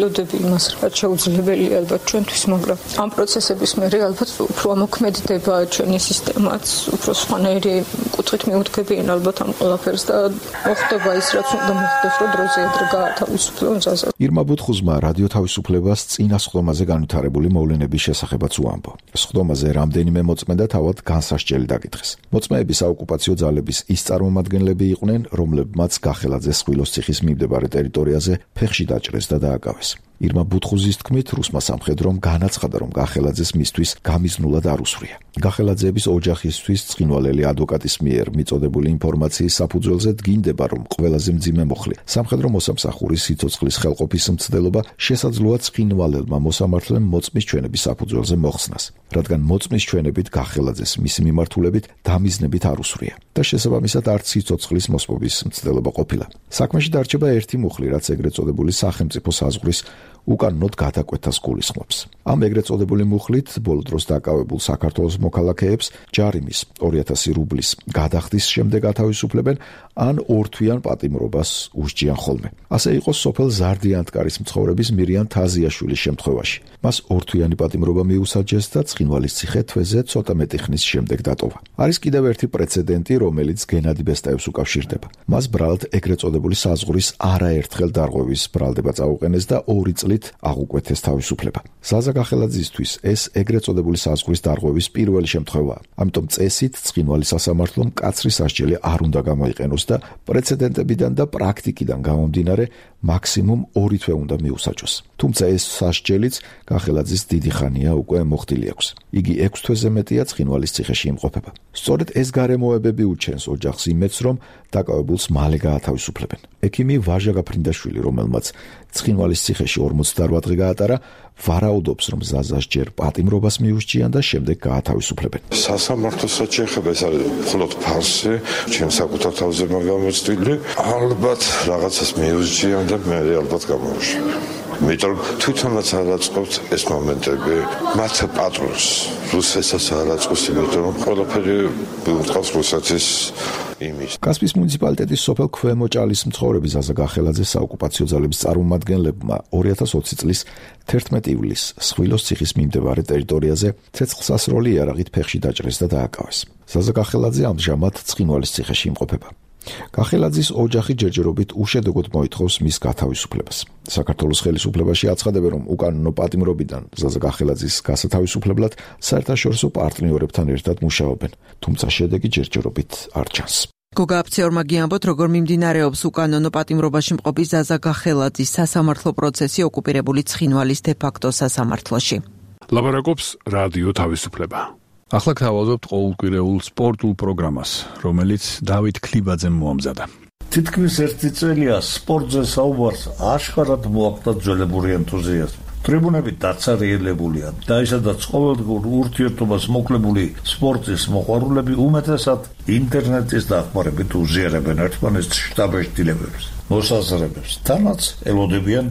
ველოდები იმას, რაც შეუძლებელია ალბათ ჩვენთვის, მაგრამ ამ პროცესების მერე ალბათ უფრო ამოქმედდება ჩვენი სისტემაც, უფრო სხვანაირი კუთხით მიუდგებიან ალბათ ამ ყველაფერს და მოხდება ის, რაც უნდა მოხდეს, რომ დროზე ადრე გაათავისუფლონ ზაზა. ირმა ბუთხუზმა რადიო თავისუფლებას წინა სხდომაზე განვითარებული მოვლენების შესახებაც უამბო. სხდომაზე რამდენიმე მოწმენდა თავად განსასჯელი დაკითხეს. მოწმეები საოკუპაციო ძალების ის წარმომადგენლები იყვნენ, რომლებმაც გახელაძეს ხვილოს ციხის მიმდებარე ტერიტორიაზე ფეხში დაჭრეს და დააკავეს. ირმა ბუთხუზის თქმით, რუსმა სამხედრომ განაცხადა, რომ გახელაძეს მისთვის გამიზნულად არ უსვრია. გახელაძეების ოჯახისთვის ცხინვალელი ადვოკატის მიერ მიწოდებული ინფორმაციის საფუძველზე დგინდება, რომ ყველაზე მძიმე მოხლი სამხედრო მოსამსახურის სიცოცხლის ხელყოფის მცდელობა შესაძლოა ცხინვალელმა მოსამართლემ მოწმის ჩვენების საფუძველზე მოხსნას, რადგან მოწმის ჩვენებით გახელაძეს მისი მიმართულებით დამიზნებით არ უსვრია და შესაბამისად არც სიცოცხლის მოსპობის მცდელობა ყოფილა. საქმეში დარჩება ერთი მუხლი, რაც ეგრეთ წოდებული სახელმწიფო საზღვრის უკანონოდ გადაკვეთას გულისხმობს. ამ ეგრეთ წოდებული მუხლით ბოლო დროს დაკავებულ საქართველოს მოქალაქეებს ჯარიმის 2000 რუბლის გადახდის შემდეგ ათავისუფლებენ ან ორთვიან პატიმრობას უსჯიან ხოლმე. ასე იყო სოფელ ზარდიანთკარის მცხოვრების მირიან თაზიაშვილის შემთხვევაში. მას ორთვიანი პატიმრობა მიუსაჯეს და ცხინვალის ციხე თვეზე ცოტა მეტი ხნის შემდეგ დატოვა. არის კიდევ ერთი პრეცედენტი, რომელიც გენადი ბესტაევს უკავშირდება. მას ბრალად ეგრეთ წოდებული საზღვრის არაერთხელ დარღვევის ბრალდება წაუყენეს და 2 წლით აღუკვეთეს თავისუფლება. ზაზა გახელაძისთვის ეს ეგრეთ წოდებული საზღვრის დარღვევის პირველი შემთხვევაა. ამიტომ წესით ცხინვალის სასამართლომ მკაცრი სასჯელი არ უნდა გამოიყენოს და პრეცედენტებიდან და პრაქტიკიდან გამომდინარე მაქსიმუმ 2 თვე უნდა მიუსაჯოს. თუმცა ეს სასჯელიც გახელაძის დიდი ხანია უკვე მოხდილი აქვს. იგი 6 თვეზე მეტია ცხინვალის ციხეში იმყოფება. სწორედ ეს გარემოებები უჩენს ოჯახს იმედს, რომ დაკავებულს მალე გაათავისუფლებენ. ექიმი ვაჟა გაფრინდაშვილი, რომელმაც ცხინვალის ციხეში 48 დღე გაატარა, ვარაუდობს, რომ ზაზას ჯერ პატიმრობას მიუსჯიან და შემდეგ გაათავისუფლებენ. სასამართლოსაც შეეხება, ეს არის მხოლოდ ფარსი, ჩემს საკუთარ თავზე გამოცდილი. ალბათ რაღაცას მიუსჯიან და მე ალბათ გამოვაშალებ. იმიტომ თვითონაც არ აწყობს ეს მომენტები მათ პატრონს, რუსეთსაც არ აწყობს, იმიტომ რომ ყველაფერი უწყობს რუსეთის იმის. კასპიის მუნიციპალიტეტის სოფელ ქვემო ჭალის მცხოვრები ზაზა გახელაძე საოკუპაციო ძალების წარმომადგენლებმა 2020 წლის 11 ივლისს სხვილოს ციხის მიმდებარე ტერიტორიაზე ცეცხლსასროლი იარაღით ფეხში დაჭრეს და დააკავეს. ზაზა გახელაძე ამჟამად ცხინვალის ციხეში იმყოფება. გახელაძის ოჯახი ჯერჯერობით უშედეგოდ მოითხოვს მის გათავისუფლებას. საქართველოს ხელისუფლებაში აცხადებენ, რომ უკანონო პატიმრობიდან ზაზა გახელაძის გასათავისუფლებლად საერთაშორისო პარტნიორებთან ერთად მუშაობენ, თუმცა შედეგი ჯერჯერობით არ ჩანს. გოგა აფცეორმა გიამბოთ, როგორ მიმდინარეობს უკანონო პატიმრობაში მყოფი ზაზა გახელაძის სასამართლო პროცესი ოკუპირებული ცხინვალის დე-ფაქტო სასამართლოში. ლაბარაკობს რადიო თავისუფლება. ახლა გთავაზობთ ყოველკვირეულ სპორტულ პროგრამას, რომელიც დავით ქლიბაძემ მოამზადა. თითქმის 1 წელია სპორტზე საუბარს აშკარად მოაყდა ძველებური ენთუზიაზმი. ტრიბუნები დაცარიელებულია და ისედაც ყოველდღიურ ურთიერთობას მოკლებული სპორტის მოყვარულები უმეტესად ინტერნეტის დახმარებით უზიარებენ ერთმანეთს შტაბეშტილებებს, მოსაზრებებს, თანაც ელოდებიან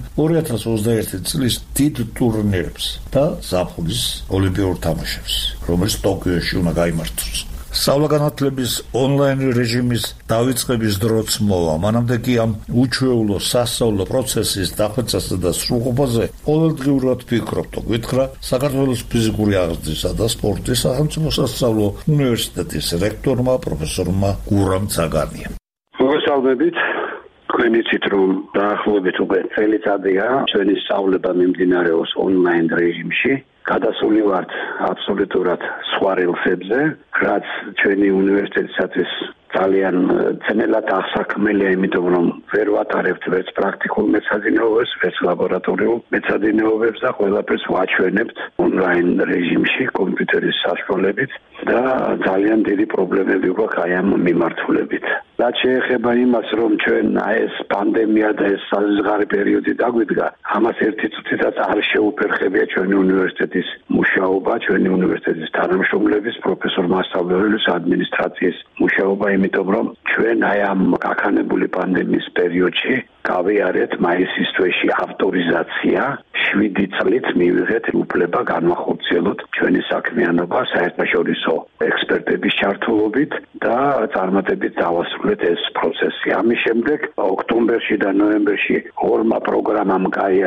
2021 წლის დიდ ტურნირებს და ზაფხულის ოლიმპიურ თამაშებს, რომელიც ტოკიოში უნდა გაიმართოს. სწავლა-განათლების ონლაინ რეჟიმის დავიწყების დროც მოვა. მანამდე კი ამ უჩვეულო სასწავლო პროცესის დახვეწასა და სრულყოფაზე ყოველდღიურად ფიქრობ, გითხრა საქართველოს ფიზიკური აღზრდისა და სპორტის სახელმწიფო სასწავლო უნივერსიტეტის რექტორმა პროფესორმა გურამ ცაგანიამ. მოგესალმებით. თქვენ იცით, რომ დაახლოებით უკვე წელიწადია ჩვენი სწავლება მიმდინარეობს ონლაინ რეჟიმში. გადასული ვართ აბსოლუტურად სხვა რელსებზე, რაც ჩვენი უნივერსიტეტისათვის ძალიან ძნელად აღსაქმელია, იმიტომ რომ ვერ ვატარებთ ვერც პრაქტიკულ მეცადინეობებს, ვერც ლაბორატორიულ მეცადინეობებს და ყველაფერს ვაჩვენებთ ონლაინ რეჟიმში კომპიუტერის საშუალებით და ძალიან დიდი პრობლემები გვაქვს აი ამ მიმართულებით. რაც შეეხება იმას, რომ ჩვენ ეს პანდემია და ეს საზღვარი პერიოდი დაგვიდგა, ამას ერთი წუთითაც არ შეუფერხებია ჩვენი უნივერსიტეტის მუშაობა, ჩვენი უნივერსიტეტის თანამშრომლების, პროფესორ-მასწავლებლების, ადმინისტრაციის მუშაობა, იმიტომ რომ ჩვენ აი ამ გაქანებული პანდემიის პერიოდში გავიარეთ მაისის თვეში ავტორიზაცია, 7 წლით მივიღეთ უფლება განვახორციელოთ ჩვენი საქმიანობა საერთაშორისო ექსპერტების ჩართულობით და წარმატებით დავასრულეთ ეს პროცესი. ამის შემდეგ ოქტომბერში და ნოემბერში ორმა პროგრამამ გაიარა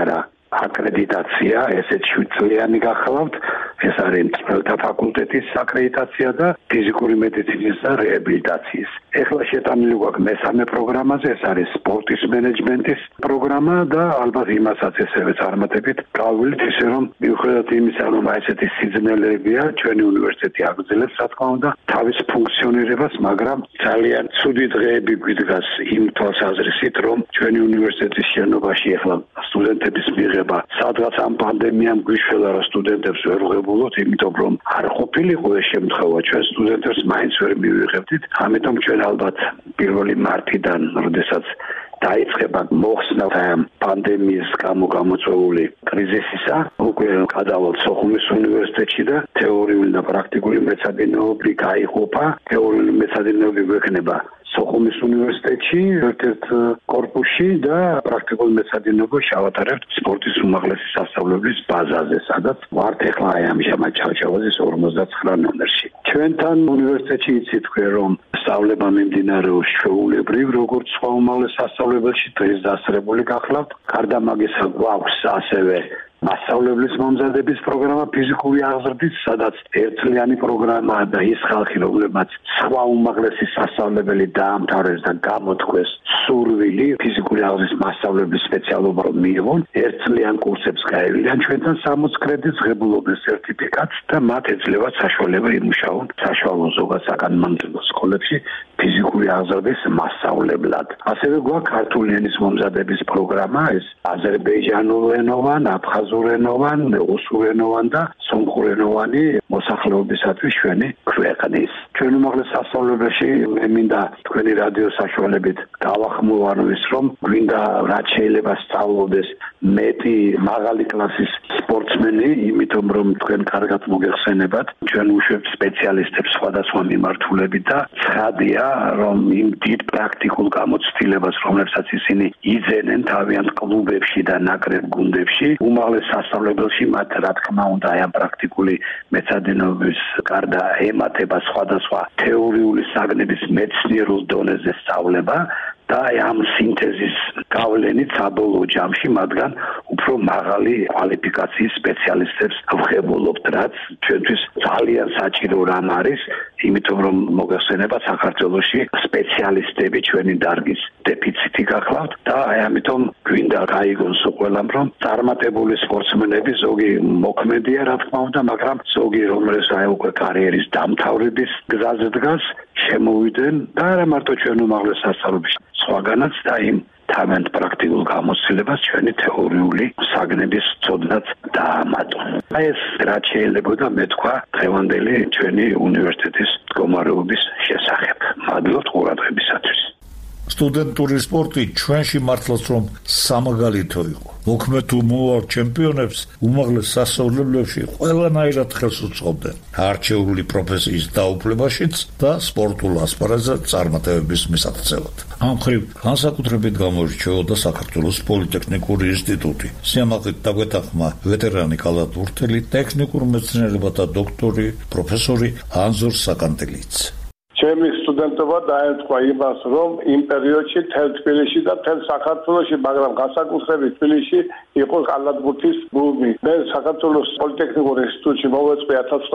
აკრედიტაცია, ესეც 7 წლიანი გახლავთ. ეს არის მწვრთნელთა ფაკულტეტის აკრედიტაცია და ფიზიკური მედიცინის და რეაბილიტაციის. ეხლა შეტანილი გვაქვს მესამე პროგრამაზე, ეს არის სპორტის მენეჯმენტის პროგრამა და ალბათ იმასაც ესევე წარმატებით გავვილთ, ისე რომ მიუხედავად იმისა, რომ ესეთი სიძნელებია, ჩვენი უნივერსიტეტი აგრძელებს, რა თქმა უნდა, თავის ფუნქციონირებას, მაგრამ ძალიან ცუდი დღეები გვიდგას იმ თვალსაზრისით, რომ ჩვენი უნივერსიტეტის შენობაში ეხლა სტუდენტების მიღება სადღაც ამ პანდემიამ გვიშველა, რომ სტუდენტებს ვერ ვღებულობთ, იმიტომ რომ არ ყოფილიყო ეს შემთხვევა, ჩვენ სტუდენტებს მაინც ვერ მივიღებდით, ამიტომ ჩვენ ალბათ 1 მარტიდან, როდესაც დაიწყება მოხსნა პანდემიის გამო გამოწვეული კრიზისისა, უკვე გადავალთ სოხუმის უნივერსიტეტში და თეორიული და პრაქტიკული მეცადინეობები გაიყოფა. თეორიული მეცადინეობები გვექნება სოხუმის უნივერსიტეტში, ერთ-ერთ კორპუსში და პრაქტიკული მეცადინეობა შევატარებთ სპორტის უმაღლესი სასწავლებლის ბაზაზე, სადაც ვართ ეხლა ამჟამად ჩავშავაზის 59 ნომერში. ჩვენთან უნივერსიტეტში იცით თქვენ, რომ სწავლება მიმდინარეობს ჩვეულებრივ, როგორც სხვა უმაღლეს სასწავლებელში, დღეს დასწრებული გახლავთ. გარდა მაგისა გვაქვს ასევე მასწავლებლის მომზადების პროგრამა ფიზიკური აღზრდის, სადაც ერთწლიანი პროგრამაა და ის ხალხი, რომლებმაც სხვა უმაღლესი სასწავლებელი დაამთავრეს და გამოთქვეს სურვილი ფიზიკური აღზრდის მასწავლებლის სპეციალობა მიიღონ, ერთწლიან კურსებს გაევლიან ჩვენთან 60 კრედიტს ღებულობის სერტიფიკატს და მათ ეძლევათ საშუალება იმუშაონ საშუალო ზოგად საკანონმდებლო სკოლებში ფიზიკური აღზრდის მასწავლებლად. ასევე გვაქვს ქართული ენის მომზადების პროგრამა, ეს აზერბაიჯანულენოვან, აფხაზურენოვან, რუსულენოვან და სომხურენოვანი მოსახლეობისათვის ჩვენი ქვეყნის. ჩვენ უმაღლეს სასწავლებელში მე მინდა თქვენი რადიო საშუალებით გავახმოვანო ის, რომ გვინდა რაც შეიძლება სწავლობდეს მეტი მაღალი კლასის სპორტსმენი, იმიტომ რომ თქვენ კარგად მოგეხსენებათ, ჩვენ უშვებთ სპეციალისტებს სხვადასხვა მიმართულებით და ცხადია, რომ იმ დიდ პრაქტიკულ გამოცდილებას, რომლებსაც ისინი იძენენ თავიანთ კლუბებში და ნაკრებ გუნდებში, უმაღლეს სასწავლებელში მათ რა თქმა უნდა ამ პრაქტიკული მეცადინეობის გარდა ემატება სხვადასხვა თეორიული საგნების მეცნიერულ დონეზე სწავლება და ამ სინთეზის გავლენით საბოლოო ჯამში მათგან უფრო მაღალი კვალიფიკაციის სპეციალისტებს ვღებულობთ, რაც ჩვენთვის ძალიან საჭირო რამ არის, იმიტომ რომ მოგეხსენებათ საქართველოში სპეციალისტები ჩვენი დარგის დეფიციტი გახლავთ და ამიტომ გვინდა გაიგონოს ყველამ, რომ წარმატებული სპორტსმენები ზოგი მოქმედია, რა თქმა უნდა, მაგრამ ზოგი რომელსაც უკვე კარიერის დამთავრების გზაზე დგას, შემოვიდნენ და არა მარტო ჩვენ უმაღლეს სასწავლებელში, სხვაგანაც და იმ თავიანთ პრაქტიკულ გამოცდილებას ჩვენი თეორიული საგნების ცოდნაც დაამატონ. ეს რაც შეიძლება მე თქვა დღევანდელი ჩვენი უნივერსიტეტის მდგომარეობის შესახებ. მადლობთ ყურადღებისათვის. სტუდენტური სპორტი ჩვენში მართლაც რომ სამაგალითო იყო. მოქმედ თუ მოვალ ჩემპიონებს უმაღლეს სასწავლებლებში ყველანაირად ხელს უწყობდნენ არჩეული პროფესიის დაუფლებაშიც და სპორტულ ასპარეზზე წარმატებების მისაღწევად. ამ მხრივ განსაკუთრებით გამორჩეოდა საქართველოს პოლიტექნიკური ინსტიტუტი. სიამაყით დაგვეთანხმა ვეტერანი კალათ ურთელი, ტექნიკურ მეცნიერებათა დოქტორი, პროფესორი ანზორ საკანტელიც. ჩემი სტუდენტობა დაემთხვა იმას, რომ იმ პერიოდში თელ თბილისში და თელ საქართველოში, მაგრამ განსაკუთრებით თბილისში იყო კალათბურთის ბუმი. მე საქართველოს პოლიტექნიკურ ინსტიტუტში მოვეწყე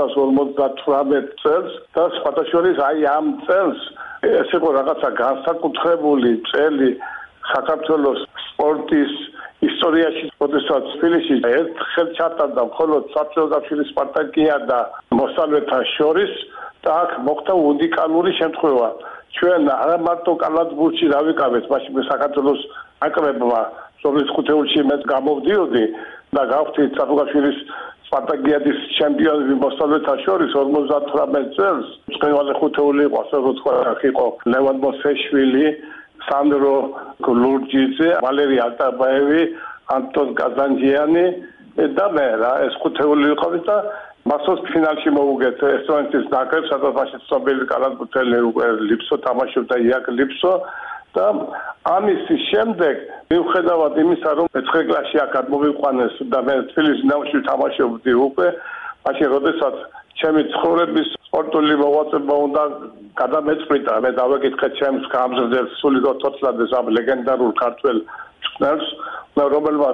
1958 წელს და სხვადასხვა აი ამ წელს ეს იყო რაღაცა განსაკუთრებული წელი საქართველოს სპორტის ისტორიაში, როდესაც თბილისში ერთხელ ჩატარდა მხოლოდ საბჭოთა კავშირის სპარტაკია და მოსწავლეთა შორის და აქ მოხდა უნიკალური შემთხვევა. ჩვენ არა მარტო კალათბურთში დავიკავეთ, მაშინ საქართველოს ნაკრებმა სოფლის ხუთეულში მე გამოვდიოდი და გავხდით საფრანგეთის სპარტაკიადის ჩემპიონი მოსწავლეთა შორის 58 წელს. წველი ხუთეული იყო, ასე ვთქვათ, იყო ლევან მოსეშვილი, სანდრო ლურჯიძე, ვალერი ალტაბაევი, ანტონ კაზანჯიანი და მე რა ეს ხუთეული იყო და მასოს ფინალში მოუგეთ ესტონეთის ნაკრებს, სადაც მაშინ ცნობილი კალათბურთელი უკვე ლიფსო თამაშობდა, იაკ ლიფსო და ამის შემდეგ მიუხედავად იმისა, რომ 9 კლასში აქ მოვიყვანეს და მე თბილისის ნავში თამაშობდი უკვე, მაშინ როდესაც ჩემი ცხოვრების სპორტული მოღვაწეობა უნდა გადამეწყვიტა, მე დავეკითხე ჩემს გამზრდელს სულიკო თოთლადეს, ამ ლეგენდარულ ქართველ მწვრთნელს, რომელმაც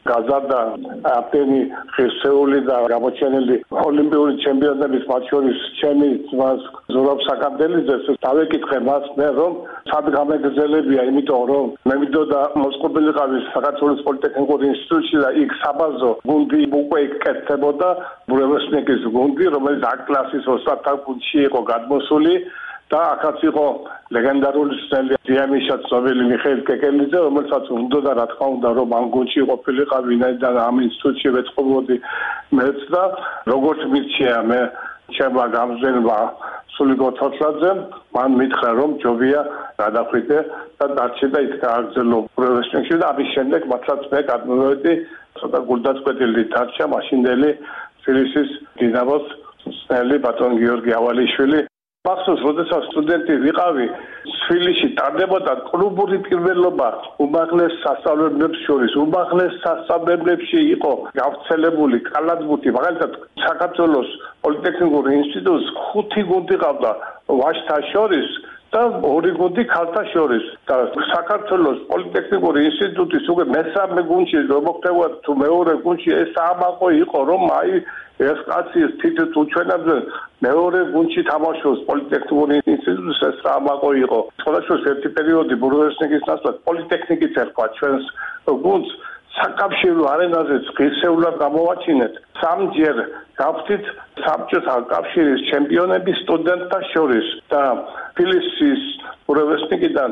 გაზარდა აპენი ხესეული და გამოჩენილი ოლიმპიური ჩემპიონების მათ შორის ჩემი ძმას ზურაბ საკანდელიძეს დავეკითხე მას მე რომ სად გამეგრძელებია იმიტომ რომ მე ვიდოდა მოსყობილიყავი საქართველოს პოლიტექნიკური ინსტიტუტში და იქ საბაზო გუნდი უკვე იკეთებოდა ბურევესნიკის გუნდი რომელიც A კლასის ოსტატთა გუნდში იყო გადმოსული და აქაც იყო ლეგენდარული სცენელი დიამიშა ცნობილი მიხეილ კეკელიძე რომელსაც უნდა რა თქმა უნდა რომ ამ გუნდში ყოფილიყავი ვინაიდან ამ ინსტიტუტში ვეწყობოდი მეც და როგორც მიცია მე ჩემმა გამზრდელმა სულიკო თოთლაძემ მან მითხრა რომ ჯობია გადახვიდე და დარჩე და იქ გააგრძელო პროფესიონალში და ამის შემდეგ მათაც მე გადმოვედი ცოტა გულდაწყვეტილი დარჩა მაშინდელი თბილისის დინამოს სცენელი ბატონ გიორგი ავალიშვილი მახსოვს, როდესაც სტუდენტი ვიყავი, თბილისში ტარდებოდა კლუბური პირველობა უმაღლეს სასწავლებლებს შორის. უმაღლეს სასწავლებლებში იყო გავრცელებული კალათბურთი, მაგალითად, საქართველოს პოლიტექნიკურ ინსტიტუტს 5 გუნდი ყავდა ვაჟთა შორის და 2 გუნდი ქალთა შორის. და საქართველოს პოლიტექნიკური ინსტიტუტის უკვე მესამე გუნდში რომ მოხდებოდა თუ მეორე გუნდში ეს ამაყო იყო, რომ აი ეს კაცი თითქოს უჩვენებდა მეორე გუნდში თამაშობს პოლიტექნიკური ინსტიტუტის ეს ამაყო იყო. სხვადასხვა ერთი პერიოდი ბურევესნიკის ნაცვლად პოლიტექნიკით ერქვა ჩვენს გუნდს საკავშირო არენაზეც ღირსეულად გამოვაჩინეთ. 3-ჯერ გავხდით საბჭოთა კავშირის ჩემპიონების სტუდენტთა შორის და თბილისის ბურევესნიკიდან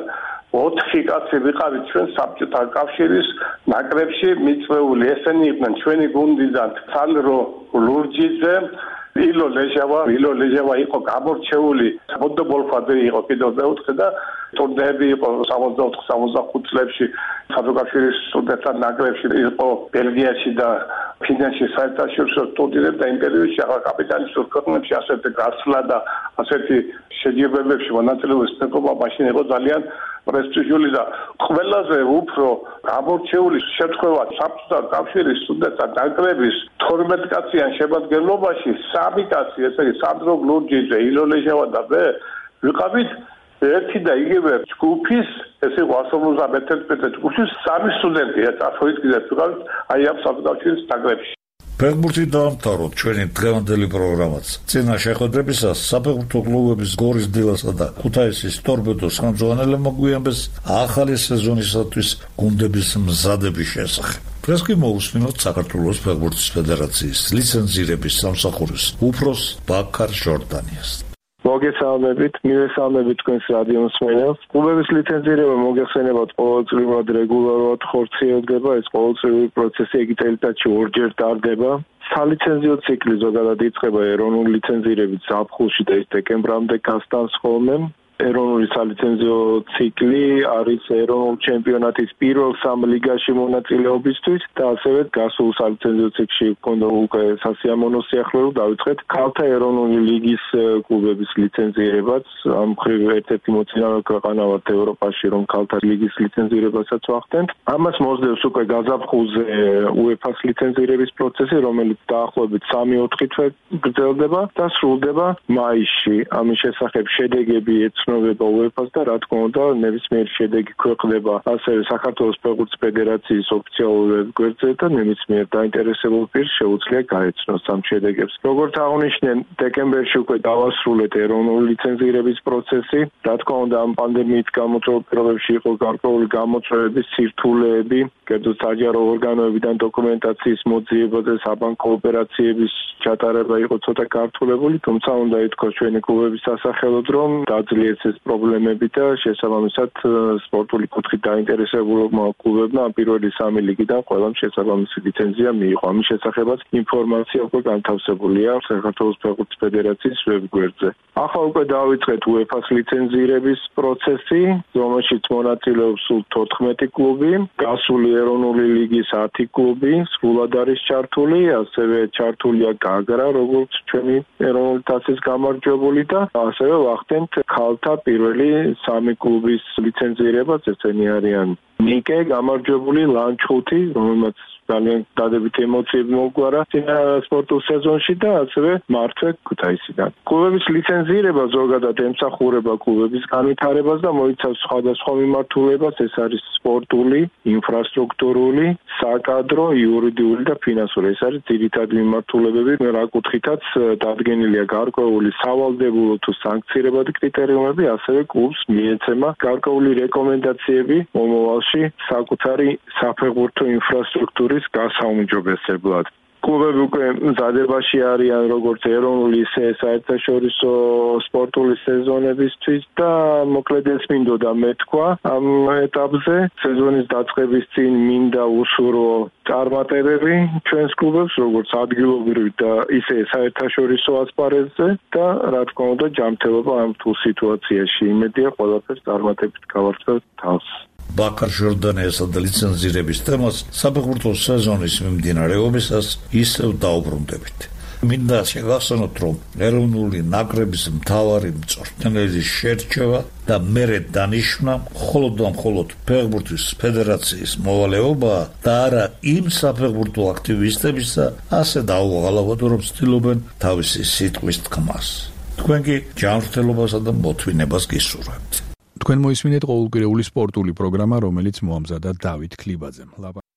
4 კაცი ვიყავით ჩვენ საბჭოთა კავშირის ნაკრებში მიწვეული. ესენი იყვნენ ჩვენი გუნდიდან სანდრო ლურჯიძე, ილო ლეჟავა იყო გამორჩეული ფუტბოლფადე იყო კიდევ მეოთხე და ტურნირები იყო 64-65 წლებში საბჭოთა სტუდენტთა ნაკრებში იყო ბელგიაში და ფინეთში საერთაშორისო ტურნირებში და იმ პერიოდში ახლა კაპიტალისტურ ქვეყნებში ასეთი გასვლა და ასეთი შეჯიბრებებში მონაწილეობის მიღება მაშინ იყო ძალიან პრესტიჟული და ყველაზე უფრო გამორჩეული შემთხვევა საბჭოთა კავშირის სტუდენტთა ნაკრების 12 კაციან შემადგენლობაში 3 კაცი, ესე იგი სანდრო ლურჯიძე, ილო ლეჟავა და მე ვიყავით ერთი და იგივე ჯგუფის, ესე იგი 151 ჯგუფის 3 სტუდენტი, წარსულით კიდევ ვიყავით აი ამ საბჭოთა კავშირის ნაკრებში. ფეხბურთი დაამთავროთ ჩვენი დღევანდელი პროგრამაც. წინა შეხვედრებისას საფეხბურთო კლუბების გორის დილასა და ქუთაისის ტორპედოს ხელმძღვანელებმა გვიანბეს ახალი სეზონისათვის გუნდების მზადების შესახებ. დღეს კი მოусმინოთ საქართველოს ფეხბურთის ფედერაციის ლიცენზირების სამსახურის უფროს ბაქარ ჟორდანიას. მოგესალმებით, მივესალმებით თქვენს რადიო მსმენელს. კლუბების ლიცენზირება მოგეხსენებათ ყოველწლიურად რეგულარულად ხორციელდება, ეს ყოველწლიური პროცესი იგი წელიწადში 2-ჯერ ტარდება. სალიცენზიო ციკლი ზოგადად იწყება ეროვნული ლიცენზირებით ზაფხულში და ის დეკემბრამდე გასტანს ხოლმე. ეროვნული სალიცენზიო ციკლი არის ეროვნულ ჩემპიონატის პირველ 3 ლიგაში მონაწილეობისთვის და ასევე გასულ სალიცენზიო ციკლში გქონდა უკვე სასიამოვნო სიახლოვე დავიწყეთ ქალთა ეროვნული ლიგის კლუბების ლიცენზირებაც. ამ მხრივ ერთ-ერთი მოწინავე ქვეყანა ვართ ევროპაში, რომ ქალთა ლიგის ლიცენზირებასაც ვახდენთ. ამას მოსდევს უკვე გაზაფხულზე UEFA-ს ლიცენზირების პროცესი, რომელიც დაახლოებით 3-4 თვე გრძელდება და სრულდება მაისში. ამის შესახებ შედეგები ეცნობა UEFA-ს და რა თქმა უნდა ნებისმიერი შედეგი ქვეყნდება ასევე საქართველოს ფეხბურთის ფედერაციის ოფიციალურ ვებგვერდზე და ნებისმიერ დაინტერესებულ პირს შეუძლია გაეცნოს ამ შედეგებს. როგორც აღნიშნე, დეკემბერში უკვე დავასრულეთ ეროვნული ლიცენზირების პროცესი. რა თქმა უნდა ამ პანდემიით გამოწვეულ პირობებში იყო გარკვეული გამოწვევების სირთულეები, კერძო საჯარო ორგანოებიდან დოკუმენტაციის მოძიებაზე საბანკო ოპერაციების ჩატარება იყო ცოტა გართულებული, თუმცა უნდა ითქვას ჩვენი კლუბების სასახელოდ, რომ დაძლიერეს ეს პრობლემები და შესაბამისად სპორტული კუთხით დაინტერესებულმა კლუბებმა პირველი 3 ლიგიდან ყველამ შესაბამისი ლიცენზია მიიღო. ამის შესახებაც ინფორმაცია უკვე განთავსებულია საქართველოს ფეხბურთის ფედერაციის ვებგვერდზე. ახლა უკვე დავიწყეთ UEFA-ს ლიცენზირების პროცესი, რომელშიც მონაწილეობს სულ 14 კლუბი, გასული ეროვნული ლიგის 10 კლუბი, სრულად არის ჩართული, ასევე ჩართულია გაგრა, როგორც ჩვენი ეროვნული თასის გამარჯვებული და ასევე ვახდენთ ქალთა პირველი 3 კლუბის ლიცენზირებაც, ესენი არიან ნიკე გამარჯვებული ლანჩხუთი, რომელმაც ძალიან დადებითი ემოციები მოგვარა წინა სპორტულ სეზონში და ასევე მართვე ქუთაისიდან. კლუბების ლიცენზირება ზოგადად ემსახურება კლუბების განვითარებას და მოიცავს სხვადასხვა მიმართულებას, ეს არის სპორტული, ინფრასტრუქტურული, საკადრო, იურიდიული და ფინანსური. ეს არის ძირითადი მიმართულებები, რა კუთხითაც დადგენილია გარკვეული სავალდებულო თუ სანქცირებადი კრიტერიუმები, ასევე კლუბს მიეცემა გარკვეული რეკომენდაციები მომავალში საკუთარი საფეხბურთო ინფრასტრუქტურის გასაუმჯობესებლად. კლუბები უკვე მზადებაში არიან როგორც ეროვნული, ისე საერთაშორისო სპორტული სეზონებისთვის და მოკლედ ეს მინდოდა მეთქვა ამ ეტაპზე. სეზონის დაწყების წინ მინდა უსურვო წარმატებები ჩვენს კლუბებს, როგორც ადგილობრივ და ისე საერთაშორისო ასპარეზზე და რა თქმა უნდა ჯანმრთელობა ამ რთულ სიტუაციაში. იმედია ყველაფერს წარმატებით გავარცხევთ თავს. ბაქარ ჟორდანიასა და ლიცენზირების თემას საფეხბურთო სეზონის მიმდინარეობისას ისევ დაუბრუნდებით. მინდა შეგახსენოთ, რომ ეროვნული ნაკრების მთავარი მწვრთნელის შერჩევა და მერე დანიშვნა მხოლოდ ფეხბურთის ფედერაციის მოვალეობაა და არა იმ საფეხბურთო აქტივისტებისა, ასე დაუღალავად, რომ ცდილობენ თავისი სიტყვის თქმას. თქვენ კი ჯანმრთელობასა და მოთმინებას გისურვებთ. თქვენ მოისმინეთ ყოველკვირეული სპორტული პროგრამა, რომელიც მოამზადა დავით ქლიბაძემ.